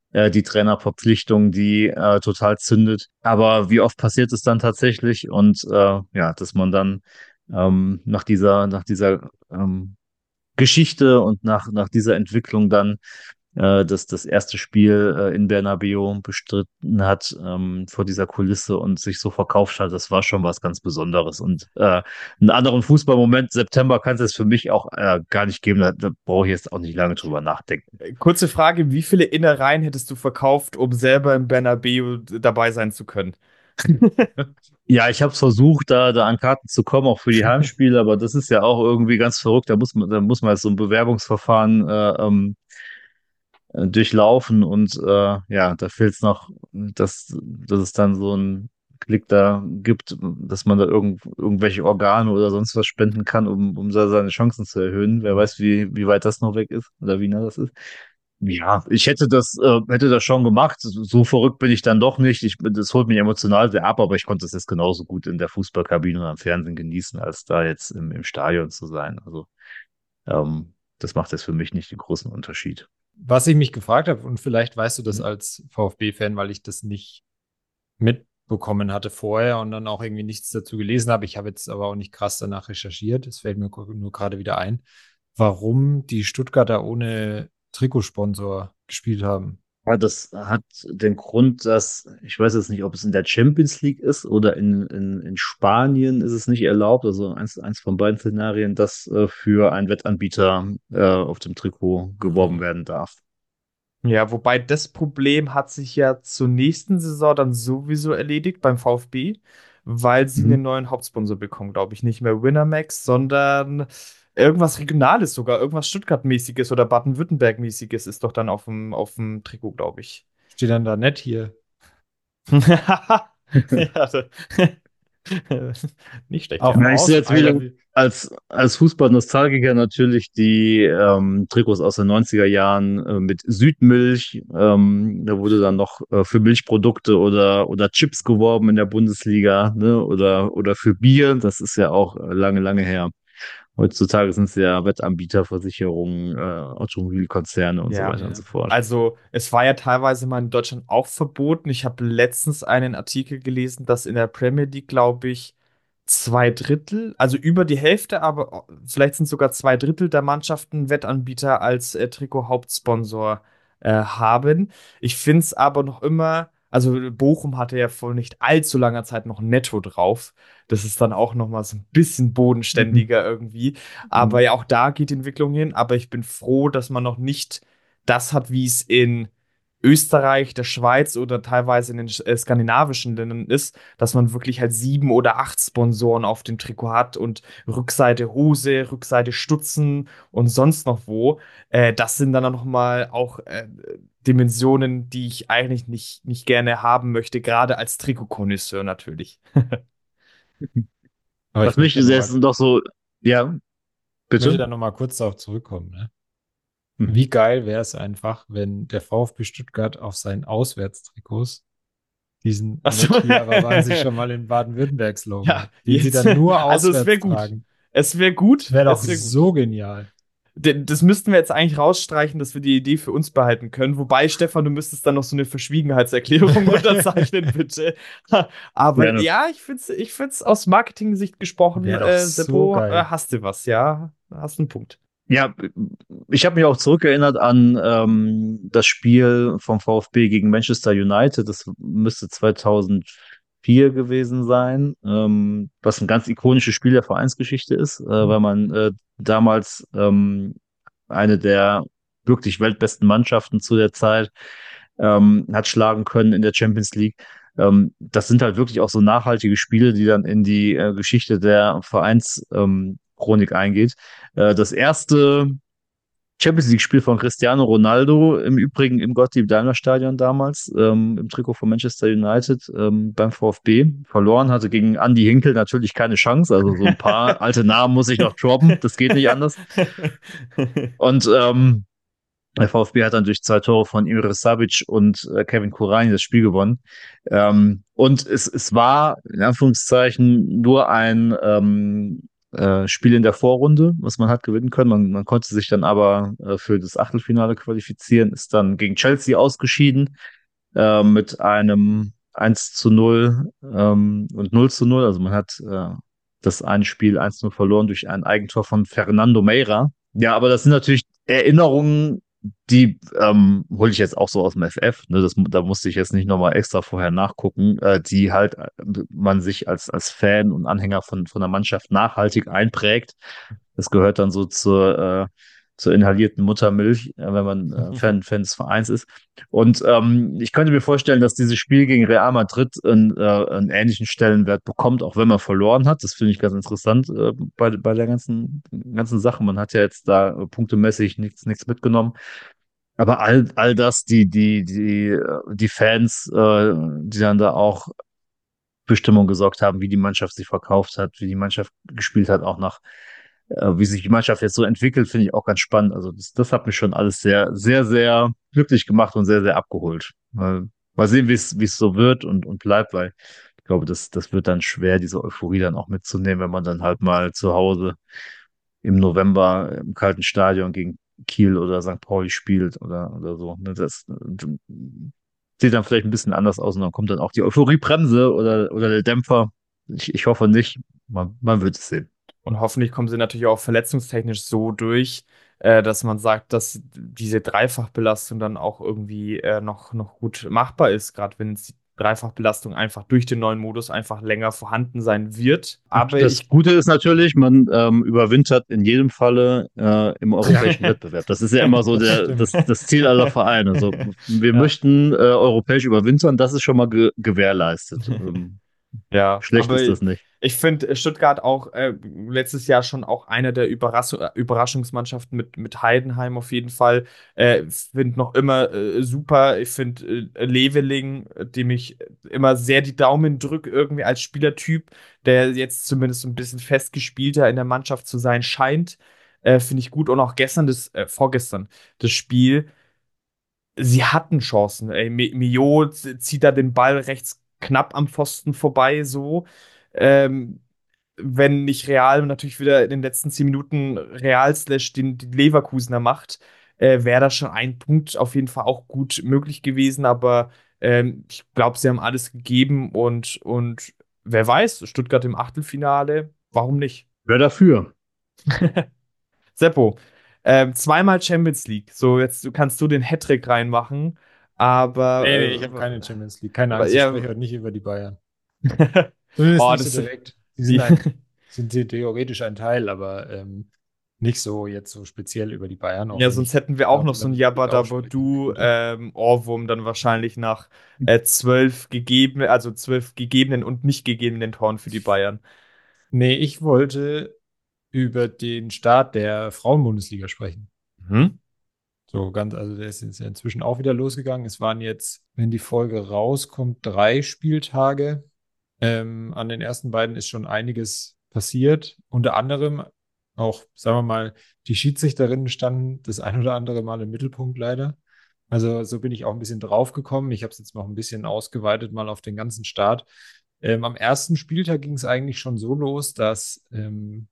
äh, die Trainerverpflichtung, die äh, total zündet. Aber wie oft passiert es dann tatsächlich? Und äh, ja, dass man dann ähm, nach dieser, nach dieser ähm, Geschichte und nach, nach dieser Entwicklung dann äh, das, das erste Spiel äh, in Bernabeu bestritten hat, ähm, vor dieser Kulisse und sich so verkauft hat, das war schon was ganz Besonderes. Und äh, einen anderen Fußballmoment, September, kann es jetzt für mich auch äh, gar nicht geben. Da, da brauche ich jetzt auch nicht lange drüber nachdenken. Kurze Frage, wie viele Innereien hättest du verkauft, um selber im Bernabeu dabei sein zu können? Ja, ich habe versucht, da, da an Karten zu kommen, auch für die Heimspiele, aber das ist ja auch irgendwie ganz verrückt. Da muss man, da muss man jetzt so ein Bewerbungsverfahren äh, ähm, äh, durchlaufen und äh, ja, da fehlt es noch, dass, dass es dann so einen Klick da gibt, dass man da irgend, irgendwelche Organe oder sonst was spenden kann, um, um da seine Chancen zu erhöhen. Wer weiß, wie, wie weit das noch weg ist oder wie nah das ist. Ja, ich hätte das, äh, hätte das schon gemacht. So verrückt bin ich dann doch nicht. Ich, das holt mich emotional sehr ab, aber ich konnte es jetzt genauso gut in der Fußballkabine und am Fernsehen genießen, als da jetzt im, im Stadion zu sein. Also ähm, das macht jetzt für mich nicht den großen Unterschied. Was ich mich gefragt habe, und vielleicht weißt du das Mhm. als VfB-Fan, weil ich das nicht mitbekommen hatte vorher und dann auch irgendwie nichts dazu gelesen habe. Ich habe jetzt aber auch nicht krass danach recherchiert. Es fällt mir nur gerade wieder ein, warum die Stuttgarter ohne Trikotsponsor gespielt haben. Ja, das hat den Grund, dass, ich weiß jetzt nicht, ob es in der Champions League ist oder in, in, in Spanien ist es nicht erlaubt, also eins, eins von beiden Szenarien, dass äh, für einen Wettanbieter äh, auf dem Trikot geworben werden darf. Ja, wobei das Problem hat sich ja zur nächsten Saison dann sowieso erledigt beim VfB, weil sie Mhm. einen neuen Hauptsponsor bekommen, glaube ich. Nicht mehr Winamax, sondern irgendwas Regionales sogar, irgendwas Stuttgart-mäßiges oder Baden-Württemberg-mäßiges ist doch dann auf dem, auf dem Trikot, glaube ich. Steht dann da nett hier. Ja, da- nicht schlecht, Auf ja. dem Ja, ich sehe Aus, jetzt wieder Alter, wie- als, als Fußball-Nostalgiker natürlich die ähm, Trikots aus den neunziger Jahren äh, mit Südmilch. Ähm, da wurde dann noch äh, für Milchprodukte oder, oder Chips geworben in der Bundesliga, ne? Oder, oder für Bier. Das ist ja auch äh, lange, lange her. Heutzutage sind es ja Wettanbieter, Versicherungen, äh, Automobilkonzerne und so Ja, weiter und so fort. also es war ja teilweise mal in Deutschland auch verboten. Ich habe letztens einen Artikel gelesen, dass in der Premier League, glaube ich, zwei Drittel, also über die Hälfte, aber vielleicht sind sogar zwei Drittel der Mannschaften Wettanbieter als äh, Trikot-Hauptsponsor äh, haben. Ich finde es aber noch immer, also Bochum hatte ja vor nicht allzu langer Zeit noch Netto drauf. Das ist dann auch noch mal so ein bisschen Mhm. bodenständiger irgendwie. Aber ja, auch da geht die Entwicklung hin. Aber ich bin froh, dass man noch nicht das hat, wie es in Österreich, der Schweiz oder teilweise in den äh, skandinavischen Ländern ist, dass man wirklich halt sieben oder acht Sponsoren auf dem Trikot hat und Rückseite Hose, Rückseite Stutzen und sonst noch wo. Äh, das sind dann noch mal auch äh, Dimensionen, die ich eigentlich nicht, nicht gerne haben möchte, gerade als Trikotkonnoisseur natürlich. Aber Was ich mich möchte noch jetzt mal, noch so, ja, möchte bitte? da noch mal kurz darauf zurückkommen, ne? Mhm. Wie geil wäre es einfach, wenn der VfB Stuttgart auf seinen Auswärtstrikots diesen Achso. nett hier, aber waren sie schon mal in Baden-Württemberg-Slogan Ja, hat, den sie jetzt. dann nur Also es wäre auswärts gut. tragen. Es wäre Das gut. wäre doch Es wäre gut. so genial. D- Das müssten wir jetzt eigentlich rausstreichen, dass wir die Idee für uns behalten können. Wobei, Stefan, du müsstest dann noch so eine Verschwiegenheitserklärung unterzeichnen, bitte. Aber Gerne. ja, ich finde es ich find's aus Marketing-Sicht gesprochen, Wäre doch äh, so Seppo, äh, geil. hast du was, ja? Hast einen Punkt. Ja, ich habe mich auch zurückerinnert an ähm, das Spiel vom VfB gegen Manchester United. Das müsste zweitausendvier gewesen sein, ähm, was ein ganz ikonisches Spiel der Vereinsgeschichte ist, äh, weil man äh, damals ähm, eine der wirklich weltbesten Mannschaften zu der Zeit ähm, hat schlagen können in der Champions League. Ähm, das sind halt wirklich auch so nachhaltige Spiele, die dann in die äh, Geschichte der Vereinschronik ähm, Chronik eingeht. Äh, das erste Champions League-Spiel von Cristiano Ronaldo, im Übrigen im Gottlieb-Daimler-Stadion damals, ähm, im Trikot von Manchester United, ähm, beim VfB, verloren, hatte gegen Andy Hinkel natürlich keine Chance, also so ein paar alte Namen muss ich noch droppen, das geht nicht anders. Und ähm, der VfB hat dann durch zwei Tore von Imre Savic und äh, Kevin Kurani das Spiel gewonnen. Ähm, und es, es war in Anführungszeichen nur ein ähm, äh, Spiel in der Vorrunde, was man hat gewinnen können. Man, man konnte sich dann aber äh, für das Achtelfinale qualifizieren, ist dann gegen Chelsea ausgeschieden äh, mit einem eins zu null ähm, und null zu null. Also man hat äh, das eine Spiel eins zu null verloren durch ein Eigentor von Fernando Meira. Ja, aber das sind natürlich Erinnerungen, die ähm, hole ich jetzt auch so aus dem F F. Ne? Das, da musste ich jetzt nicht nochmal extra vorher nachgucken, äh, die halt äh, man sich als, als Fan und Anhänger von, von der Mannschaft nachhaltig einprägt. Das gehört dann so zur, äh, zur inhalierten Muttermilch, äh, wenn man äh, Fan, Fan des Vereins ist. Und ähm, ich könnte mir vorstellen, dass dieses Spiel gegen Real Madrid einen, äh, einen ähnlichen Stellenwert bekommt, auch wenn man verloren hat. Das finde ich ganz interessant äh, bei, bei der ganzen, ganzen Sache. Man hat ja jetzt da äh, punktemäßig nichts, nichts mitgenommen. Aber all, all das, die, die, die, äh, die Fans, äh, die dann da auch für Stimmung gesorgt haben, wie die Mannschaft sich verkauft hat, wie die Mannschaft gespielt hat, auch nach, äh, wie sich die Mannschaft jetzt so entwickelt, finde ich auch ganz spannend. Also das, das hat mich schon alles sehr, sehr, sehr glücklich gemacht und sehr, sehr abgeholt. Mal, mal sehen, wie es, wie es so wird und, und bleibt, weil ich glaube, das, das wird dann schwer, diese Euphorie dann auch mitzunehmen, wenn man dann halt mal zu Hause im November im kalten Stadion gegen Kiel oder Sankt Pauli spielt oder, oder so. Ne, das äh, sieht dann vielleicht ein bisschen anders aus und dann kommt dann auch die Euphoriebremse oder, oder der Dämpfer. Ich, ich hoffe nicht. Man, man wird es sehen. Und hoffentlich kommen sie natürlich auch verletzungstechnisch so durch, äh, dass man sagt, dass diese Dreifachbelastung dann auch irgendwie äh, noch, noch gut machbar ist, gerade wenn jetzt die Dreifachbelastung einfach durch den neuen Modus einfach länger vorhanden sein wird. Aber Das ich, Gute ist natürlich, man ähm, überwintert in jedem Falle äh, im europäischen Ja, Wettbewerb. Das ist ja immer so das der, stimmt. das, das Ziel aller Vereine. So, wir Ja. möchten äh, europäisch überwintern, das ist schon mal ge gewährleistet. Ähm, ja, schlecht aber ist das nicht. ich finde Stuttgart auch äh, letztes Jahr schon auch einer der Überras Überraschungsmannschaften mit, mit Heidenheim auf jeden Fall. Äh, finde noch immer äh, super. Ich finde äh, Leveling, äh, dem ich immer sehr die Daumen drücke, irgendwie als Spielertyp, der jetzt zumindest so ein bisschen festgespielter in der Mannschaft zu sein scheint. Äh, finde ich gut. Und auch gestern, das, äh, vorgestern, das Spiel. Sie hatten Chancen. Ey, Mi- Mio zieht da den Ball rechts knapp am Pfosten vorbei, so. Ähm, wenn nicht Real natürlich wieder in den letzten zehn Minuten Real slash den, den Leverkusener macht, äh, wäre das schon ein Punkt auf jeden Fall auch gut möglich gewesen. Aber ähm, ich glaube, sie haben alles gegeben und, und wer weiß, Stuttgart im Achtelfinale, warum nicht? Wer dafür? Seppo, ähm, zweimal Champions League. So, jetzt du- kannst du den Hattrick reinmachen. Nee, nee, ich habe Aber keine Champions League. Keine äh, Angst, ich ja. spreche heute nicht über die Bayern. Zumindest Oh, nicht so das. direkt. Die sind Ja, ein, sind sie theoretisch ein Teil, aber ähm, nicht so jetzt so speziell über die Bayern, auch ja, wenn sonst ich hätten wir auch noch darauf so ein damit gut Jabba aussprechen Dabba könnte. ähm, Ohrwurm dann wahrscheinlich nach äh, zwölf gegebenen, also zwölf gegebenen und nicht gegebenen Toren für die Bayern. Nee, ich wollte über den Start der Frauenbundesliga sprechen. Mhm. So ganz, also der ist jetzt inzwischen auch wieder losgegangen. Es waren jetzt, wenn die Folge rauskommt, drei Spieltage. Ähm, an den ersten beiden ist schon einiges passiert. Unter anderem auch, sagen wir mal, die Schiedsrichterinnen standen das ein oder andere Mal im Mittelpunkt leider. Also so bin ich auch ein bisschen drauf gekommen. Ich habe es jetzt noch ein bisschen ausgeweitet, mal auf den ganzen Start. Ähm, am ersten Spieltag ging es eigentlich schon so los, dass ähm,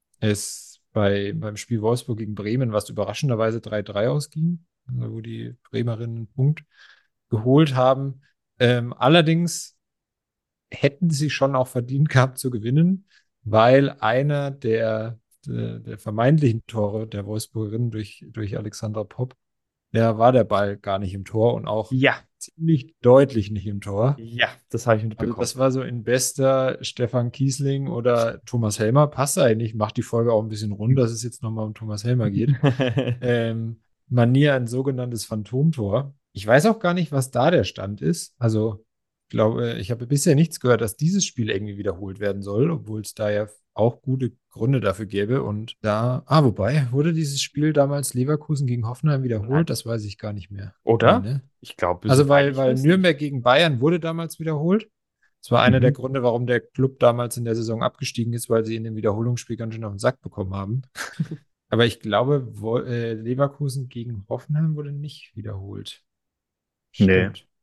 es bei, beim Spiel Wolfsburg gegen Bremen, was überraschenderweise drei drei ausging, also wo die Bremerinnen einen Punkt geholt haben. Ähm, allerdings hätten sie schon auch verdient gehabt zu gewinnen, weil einer der, der, der vermeintlichen Tore der Wolfsburgerinnen durch, durch Alexandra Popp, der war der Ball gar nicht im Tor und auch Ja, ziemlich deutlich nicht im Tor. ja, das habe ich Also mitbekommen. das war so in bester Stefan Kiesling oder Thomas Helmer. Passt eigentlich, macht die Folge auch ein bisschen rund, dass es jetzt nochmal um Thomas Helmer geht. Ähm, Manier ein sogenanntes Phantomtor. Ich weiß auch gar nicht, was da der Stand ist. Also, ich glaube, ich habe bisher nichts gehört, dass dieses Spiel irgendwie wiederholt werden soll, obwohl es da ja auch gute Gründe dafür gäbe. Und da, ah, wobei, wurde dieses Spiel damals Leverkusen gegen Hoffenheim Nein. wiederholt? Das weiß ich gar nicht mehr. Nee, Oder? ne? Ich glaube, Also, soweit weil, ich weil weiß nicht. Nürnberg gegen Bayern wurde damals wiederholt. Das war einer der Mhm. Gründe, warum der Club damals in der Saison abgestiegen ist, weil sie in dem Wiederholungsspiel ganz schön auf den Sack bekommen haben. Aber ich glaube, Wo äh, Leverkusen gegen Hoffenheim wurde nicht wiederholt. Nee. Stimmt.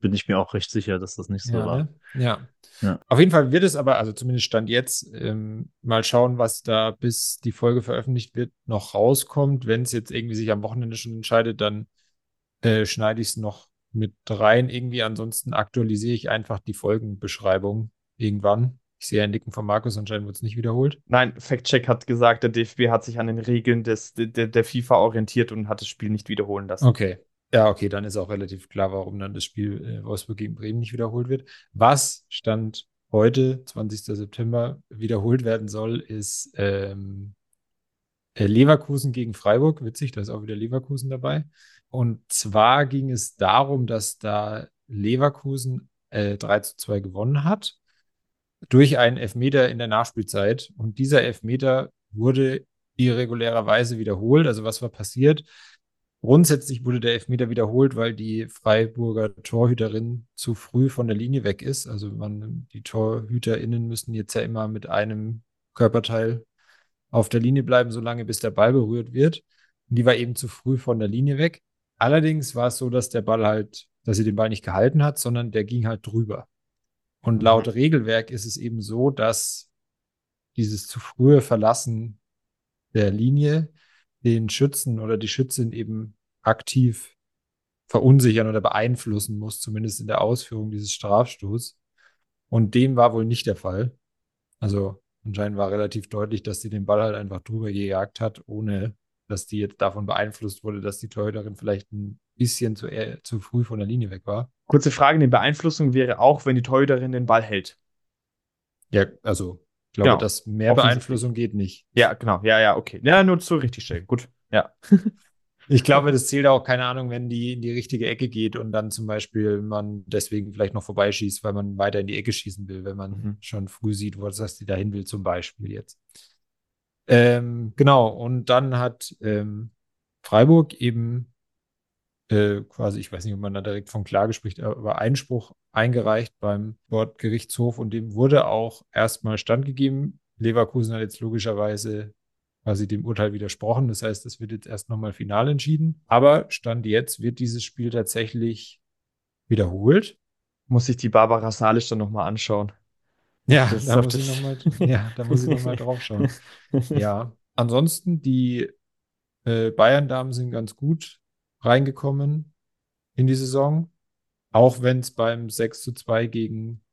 bin ich mir auch recht sicher, dass das nicht so Ja, war. ne? Ja. Ja. Auf jeden Fall wird es aber, also zumindest Stand jetzt, ähm, mal schauen, was da bis die Folge veröffentlicht wird, noch rauskommt. Wenn es jetzt irgendwie sich am Wochenende schon entscheidet, dann äh, schneide ich es noch mit rein irgendwie. Ansonsten aktualisiere ich einfach die Folgenbeschreibung irgendwann. Ich sehe ein Nicken von Markus, anscheinend wird es nicht wiederholt. Nein, Fact-Check hat gesagt, der D F B hat sich an den Regeln des, der, der FIFA orientiert und hat das Spiel nicht wiederholen lassen. Okay. Ja, okay, dann ist auch relativ klar, warum dann das Spiel äh, Wolfsburg gegen Bremen nicht wiederholt wird. Was Stand heute, zwanzigster September, wiederholt werden soll, ist ähm, äh, Leverkusen gegen Freiburg. Witzig, da ist auch wieder Leverkusen dabei. Und zwar ging es darum, dass da Leverkusen äh, drei zu zwei gewonnen hat durch einen Elfmeter in der Nachspielzeit. Und dieser Elfmeter wurde irregulärerweise wiederholt. Also was war passiert? Grundsätzlich wurde der Elfmeter wiederholt, weil die Freiburger Torhüterin zu früh von der Linie weg ist. Also man, die TorhüterInnen müssen jetzt ja immer mit einem Körperteil auf der Linie bleiben, solange bis der Ball berührt wird. Und die war eben zu früh von der Linie weg. Allerdings war es so, dass der Ball halt, dass sie den Ball nicht gehalten hat, sondern der ging halt drüber. Und Mhm. laut Regelwerk ist es eben so, dass dieses zu frühe Verlassen der Linie den Schützen oder die Schützin eben aktiv verunsichern oder beeinflussen muss, zumindest in der Ausführung dieses Strafstoßes. Und dem war wohl nicht der Fall. Also anscheinend war relativ deutlich, dass sie den Ball halt einfach drüber gejagt hat, ohne dass die jetzt davon beeinflusst wurde, dass die Torhüterin vielleicht ein bisschen zu, eher, zu früh von der Linie weg war. Kurze Frage, eine Beeinflussung wäre auch, wenn die Torhüterin den Ball hält. Ja, also ich glaube, Genau. dass mehr Offensichtlich. Beeinflussung geht nicht. Ja, genau. Ja, ja, okay. Ja, nur zur Richtigstellung. Gut. Ja. Ich glaube, das zählt auch, keine Ahnung, wenn die in die richtige Ecke geht und dann zum Beispiel man deswegen vielleicht noch vorbeischießt, weil man weiter in die Ecke schießen will, wenn man Mhm. schon früh sieht, wo das die dahin will, zum Beispiel jetzt. Ähm, genau, und dann hat ähm, Freiburg eben äh, quasi, ich weiß nicht, ob man da direkt von Klage spricht, aber Einspruch eingereicht beim Sportgerichtshof und dem wurde auch erstmal standgegeben. Leverkusen hat jetzt logischerweise quasi dem Urteil widersprochen. Das heißt, es wird jetzt erst nochmal final entschieden. Aber Stand jetzt wird dieses Spiel tatsächlich wiederholt. Muss ich die Barbara Salisch dann nochmal anschauen. Ja, Das da auf muss ich das- nochmal, ja, da muss ich nochmal drauf schauen. Ja, ansonsten die äh, Bayern-Damen sind ganz gut reingekommen in die Saison. Auch wenn es beim sechs zu zwei gegen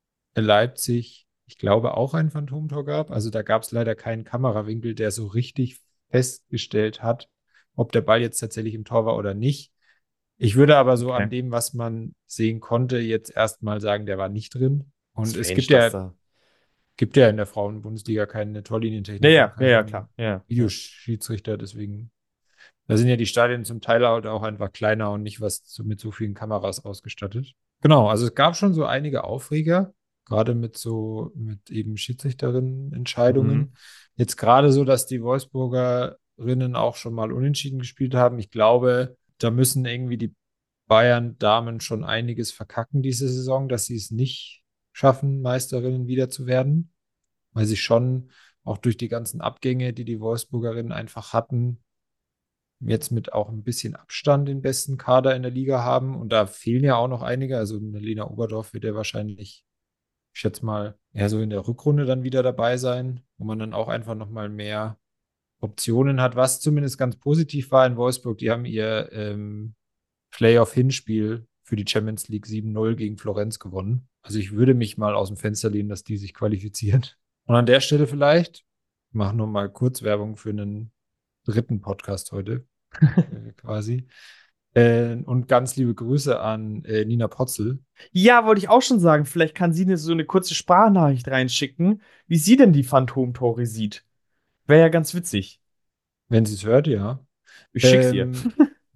Leipzig, ich glaube, auch ein Phantomtor gab. Also da gab es leider keinen Kamerawinkel, der so richtig festgestellt hat, ob der Ball jetzt tatsächlich im Tor war oder nicht. Ich würde aber so Okay. an dem, was man sehen konnte, jetzt erstmal sagen, der war nicht drin. Und Strange, es gibt dass ja, da- gibt ja in der Frauenbundesliga keine Ja, Torlinientechniker und ja, ja, ja, keinen klar. Ja, ja. Videoschiedsrichter, deswegen. Da sind ja die Stadien zum Teil halt auch einfach kleiner und nicht was so, mit so vielen Kameras ausgestattet. Genau, also es gab schon so einige Aufreger, gerade mit so, mit eben Schiedsrichterinnen-Entscheidungen. Mhm. Jetzt gerade so, dass die Wolfsburgerinnen auch schon mal unentschieden gespielt haben. Ich glaube, da müssen irgendwie die Bayern-Damen schon einiges verkacken diese Saison, dass sie es nicht schaffen, Meisterinnen wieder zu werden, weil sie schon auch durch die ganzen Abgänge, die die Wolfsburgerinnen einfach hatten, jetzt mit auch ein bisschen Abstand den besten Kader in der Liga haben. Und da fehlen ja auch noch einige. Also eine Lena Oberdorf wird ja wahrscheinlich, ich schätze mal, eher so in der Rückrunde dann wieder dabei sein, wo man dann auch einfach noch mal mehr Optionen hat, was zumindest ganz positiv war in Wolfsburg. Die haben ihr ähm, Playoff-Hinspiel für die Champions League sieben null gegen Florenz gewonnen. Also ich würde mich mal aus dem Fenster lehnen, dass die sich qualifizieren. Und an der Stelle vielleicht, ich mache nur mal kurz Werbung für einen dritten Podcast heute, äh, quasi. Äh, und ganz liebe Grüße an äh, Nina Potzel. Ja, wollte ich auch schon sagen. Vielleicht kann sie eine, so eine kurze Sprachnachricht reinschicken, wie sie denn die Phantomtore sieht. Wäre ja ganz witzig. Wenn sie es hört, ja. Ich schick's ihr. Ähm,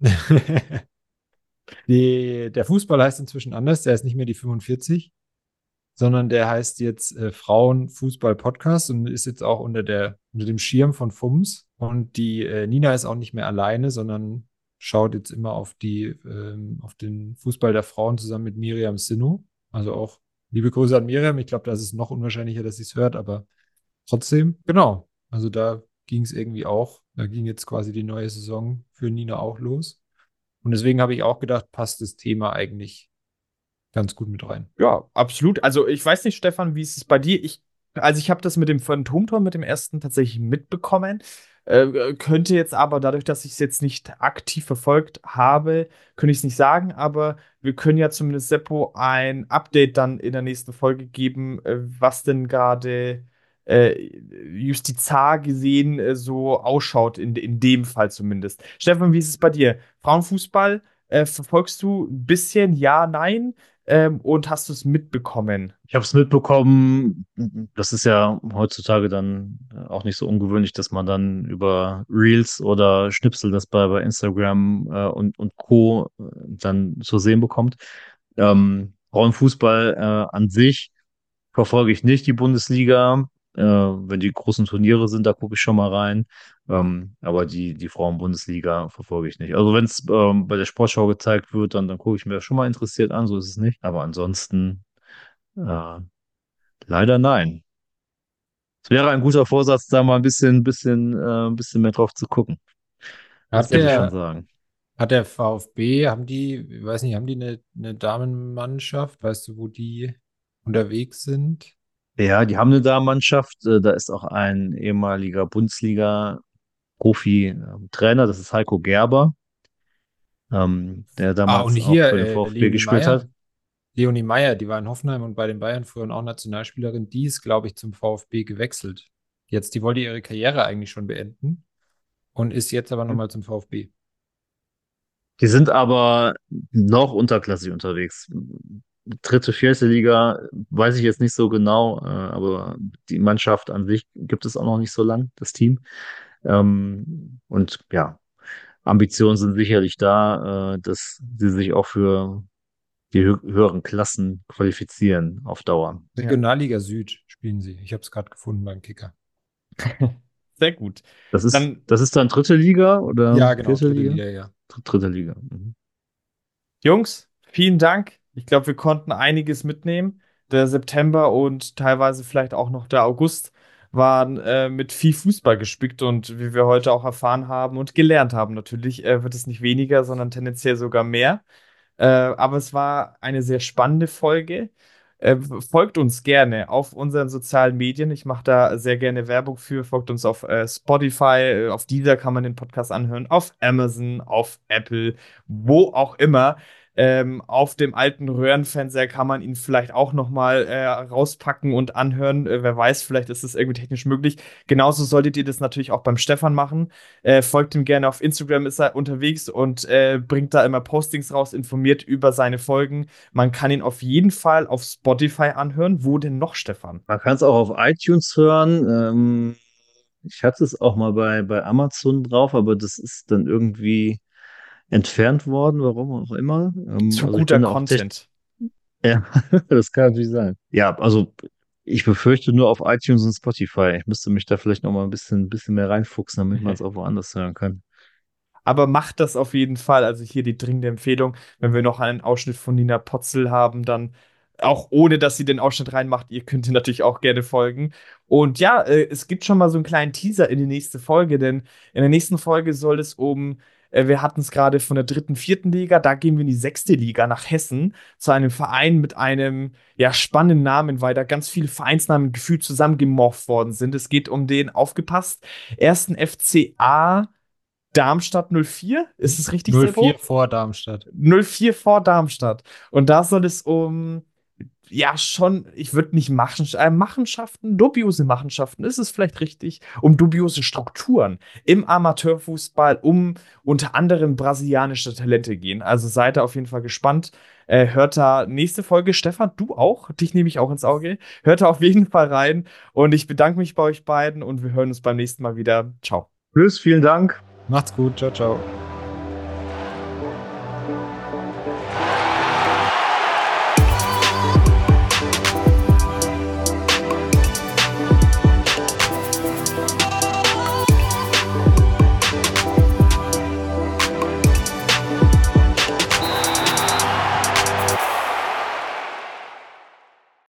die, der Fußball heißt inzwischen anders, der ist nicht mehr die fünfundvierzig, sondern der heißt jetzt äh, Frauenfußball-Podcast und ist jetzt auch unter, der, unter dem Schirm von F U M S. Und die äh, Nina ist auch nicht mehr alleine, sondern schaut jetzt immer auf die, ähm, auf den Fußball der Frauen zusammen mit Miriam Sinno. Also auch liebe Grüße an Miriam. Ich glaube, das ist noch unwahrscheinlicher, dass sie es hört, aber trotzdem, genau. Also da ging es irgendwie auch. Da ging jetzt quasi die neue Saison für Nina auch los. Und deswegen habe ich auch gedacht, passt das Thema eigentlich ganz gut mit rein. Ja, absolut. Also ich weiß nicht, Stefan, wie ist es bei dir? Ich, also ich habe das mit dem Phantomtor, mit dem ersten tatsächlich mitbekommen. Äh, könnte jetzt aber dadurch, dass ich es jetzt nicht aktiv verfolgt habe, könnte ich es nicht sagen. Aber wir können ja zumindest Seppo ein Update dann in der nächsten Folge geben, äh, was denn gerade äh, justizar gesehen äh, so ausschaut, in, in dem Fall zumindest. Stefan, wie ist es bei dir? Frauenfußball, äh, verfolgst du ein bisschen? Ja, nein? Ähm, und hast du es mitbekommen? Ich habe es mitbekommen, das ist ja heutzutage dann auch nicht so ungewöhnlich, dass man dann über Reels oder Schnipsel das bei, bei Instagram äh, und, und Co. äh, dann zu sehen bekommt. Ähm, Frauenfußball äh, an sich verfolge ich nicht, die Bundesliga. Äh, wenn die großen Turniere sind, da gucke ich schon mal rein. Ähm, aber die, die Frauen-Bundesliga verfolge ich nicht. Also wenn es ähm, bei der Sportschau gezeigt wird, dann, dann gucke ich mir das schon mal interessiert an, so ist es nicht. Aber ansonsten äh, leider nein. Es wäre ein guter Vorsatz, da mal ein bisschen, bisschen, äh, ein bisschen mehr drauf zu gucken. Das Hat muss ich schon der, sagen. hat der VfB, haben die, ich weiß nicht, haben die eine, eine Damenmannschaft? Weißt du, wo die unterwegs sind? Ja, die haben eine Damenmannschaft. Äh, Da ist auch ein ehemaliger Bundesliga-Profi-Trainer, das ist Heiko Gerber, ähm, der Ah, und damals auch hier, für den äh, VfB Leonie gespielt Meyer. hat. Leonie Meyer, die war in Hoffenheim und bei den Bayern früher und auch Nationalspielerin, die ist, glaube ich, zum VfB gewechselt. Jetzt, die wollte ihre Karriere eigentlich schon beenden und ist jetzt aber nochmal zum VfB. Die sind aber noch unterklassig unterwegs. Dritte, vierte Liga, weiß ich jetzt nicht so genau, äh, aber die Mannschaft an sich gibt es auch noch nicht so lang, das Team. Ähm, und ja, Ambitionen sind sicherlich da, äh, dass sie sich auch für die hö höheren Klassen qualifizieren auf Dauer. Ja. Regionalliga Süd spielen sie. Ich habe es gerade gefunden beim Kicker. Sehr gut. Das ist, Dann, das ist dann dritte Liga oder Ja, genau, vierte dritte Liga? Liga, ja. Dr- Dritte Liga. Mhm. Jungs, vielen Dank. Ich glaube, wir konnten einiges mitnehmen. Der September und teilweise vielleicht auch noch der August waren äh, mit viel Fußball gespickt und wie wir heute auch erfahren haben und gelernt haben, natürlich äh, wird es nicht weniger, sondern tendenziell sogar mehr. Äh, aber es war eine sehr spannende Folge. Äh, folgt uns gerne auf unseren sozialen Medien. Ich mache da sehr gerne Werbung für. Folgt uns auf äh, Spotify, äh, auf Deezer kann man den Podcast anhören, auf Amazon, auf Apple, wo auch immer. Ähm, auf dem alten Röhrenfernseher kann man ihn vielleicht auch noch mal äh, rauspacken und anhören. Äh, wer weiß, vielleicht ist es irgendwie technisch möglich. Genauso solltet ihr das natürlich auch beim Stefan machen. Äh, folgt ihm gerne auf Instagram, ist er unterwegs und äh, bringt da immer Postings raus, informiert über seine Folgen. Man kann ihn auf jeden Fall auf Spotify anhören. Wo denn noch, Stefan? Man kann es auch auf iTunes hören. Ähm, ich hatte es auch mal bei, bei Amazon drauf, aber das ist dann irgendwie entfernt worden, warum auch immer. Ähm, Zu also ich guter bin da auch technisch. Content. Ja, das kann natürlich sein. Ja, also ich befürchte nur auf iTunes und Spotify. Ich müsste mich da vielleicht noch mal ein bisschen, bisschen mehr reinfuchsen, damit man es auch woanders hören kann. Aber macht das auf jeden Fall. Also hier die dringende Empfehlung, wenn wir noch einen Ausschnitt von Nina Potzel haben, dann auch ohne, dass sie den Ausschnitt reinmacht, ihr könnt ihr natürlich auch gerne folgen. Und ja, äh, es gibt schon mal so einen kleinen Teaser in die nächste Folge, denn in der nächsten Folge soll es um, äh, wir hatten es gerade von der dritten, vierten Liga, da gehen wir in die sechste Liga nach Hessen zu einem Verein mit einem ja spannenden Namen, weil da ganz viele Vereinsnamen gefühlt zusammengemorpht worden sind. Es geht um den, aufgepasst, ersten F C A Darmstadt null vier, ist es richtig, null vier Sebo? vor Darmstadt. null vier vor Darmstadt. Und da soll es um, ja, schon, ich würde nicht machen, äh, Machenschaften, dubiose Machenschaften, ist es vielleicht richtig, um dubiose Strukturen im Amateurfußball, um unter anderem brasilianische Talente gehen. Also seid da auf jeden Fall gespannt. Äh, hört da nächste Folge. Stefan, du auch. Dich nehme ich auch ins Auge. Hört da auf jeden Fall rein. Und ich bedanke mich bei euch beiden und wir hören uns beim nächsten Mal wieder. Ciao. Tschüss, vielen Dank. Macht's gut. Ciao, ciao.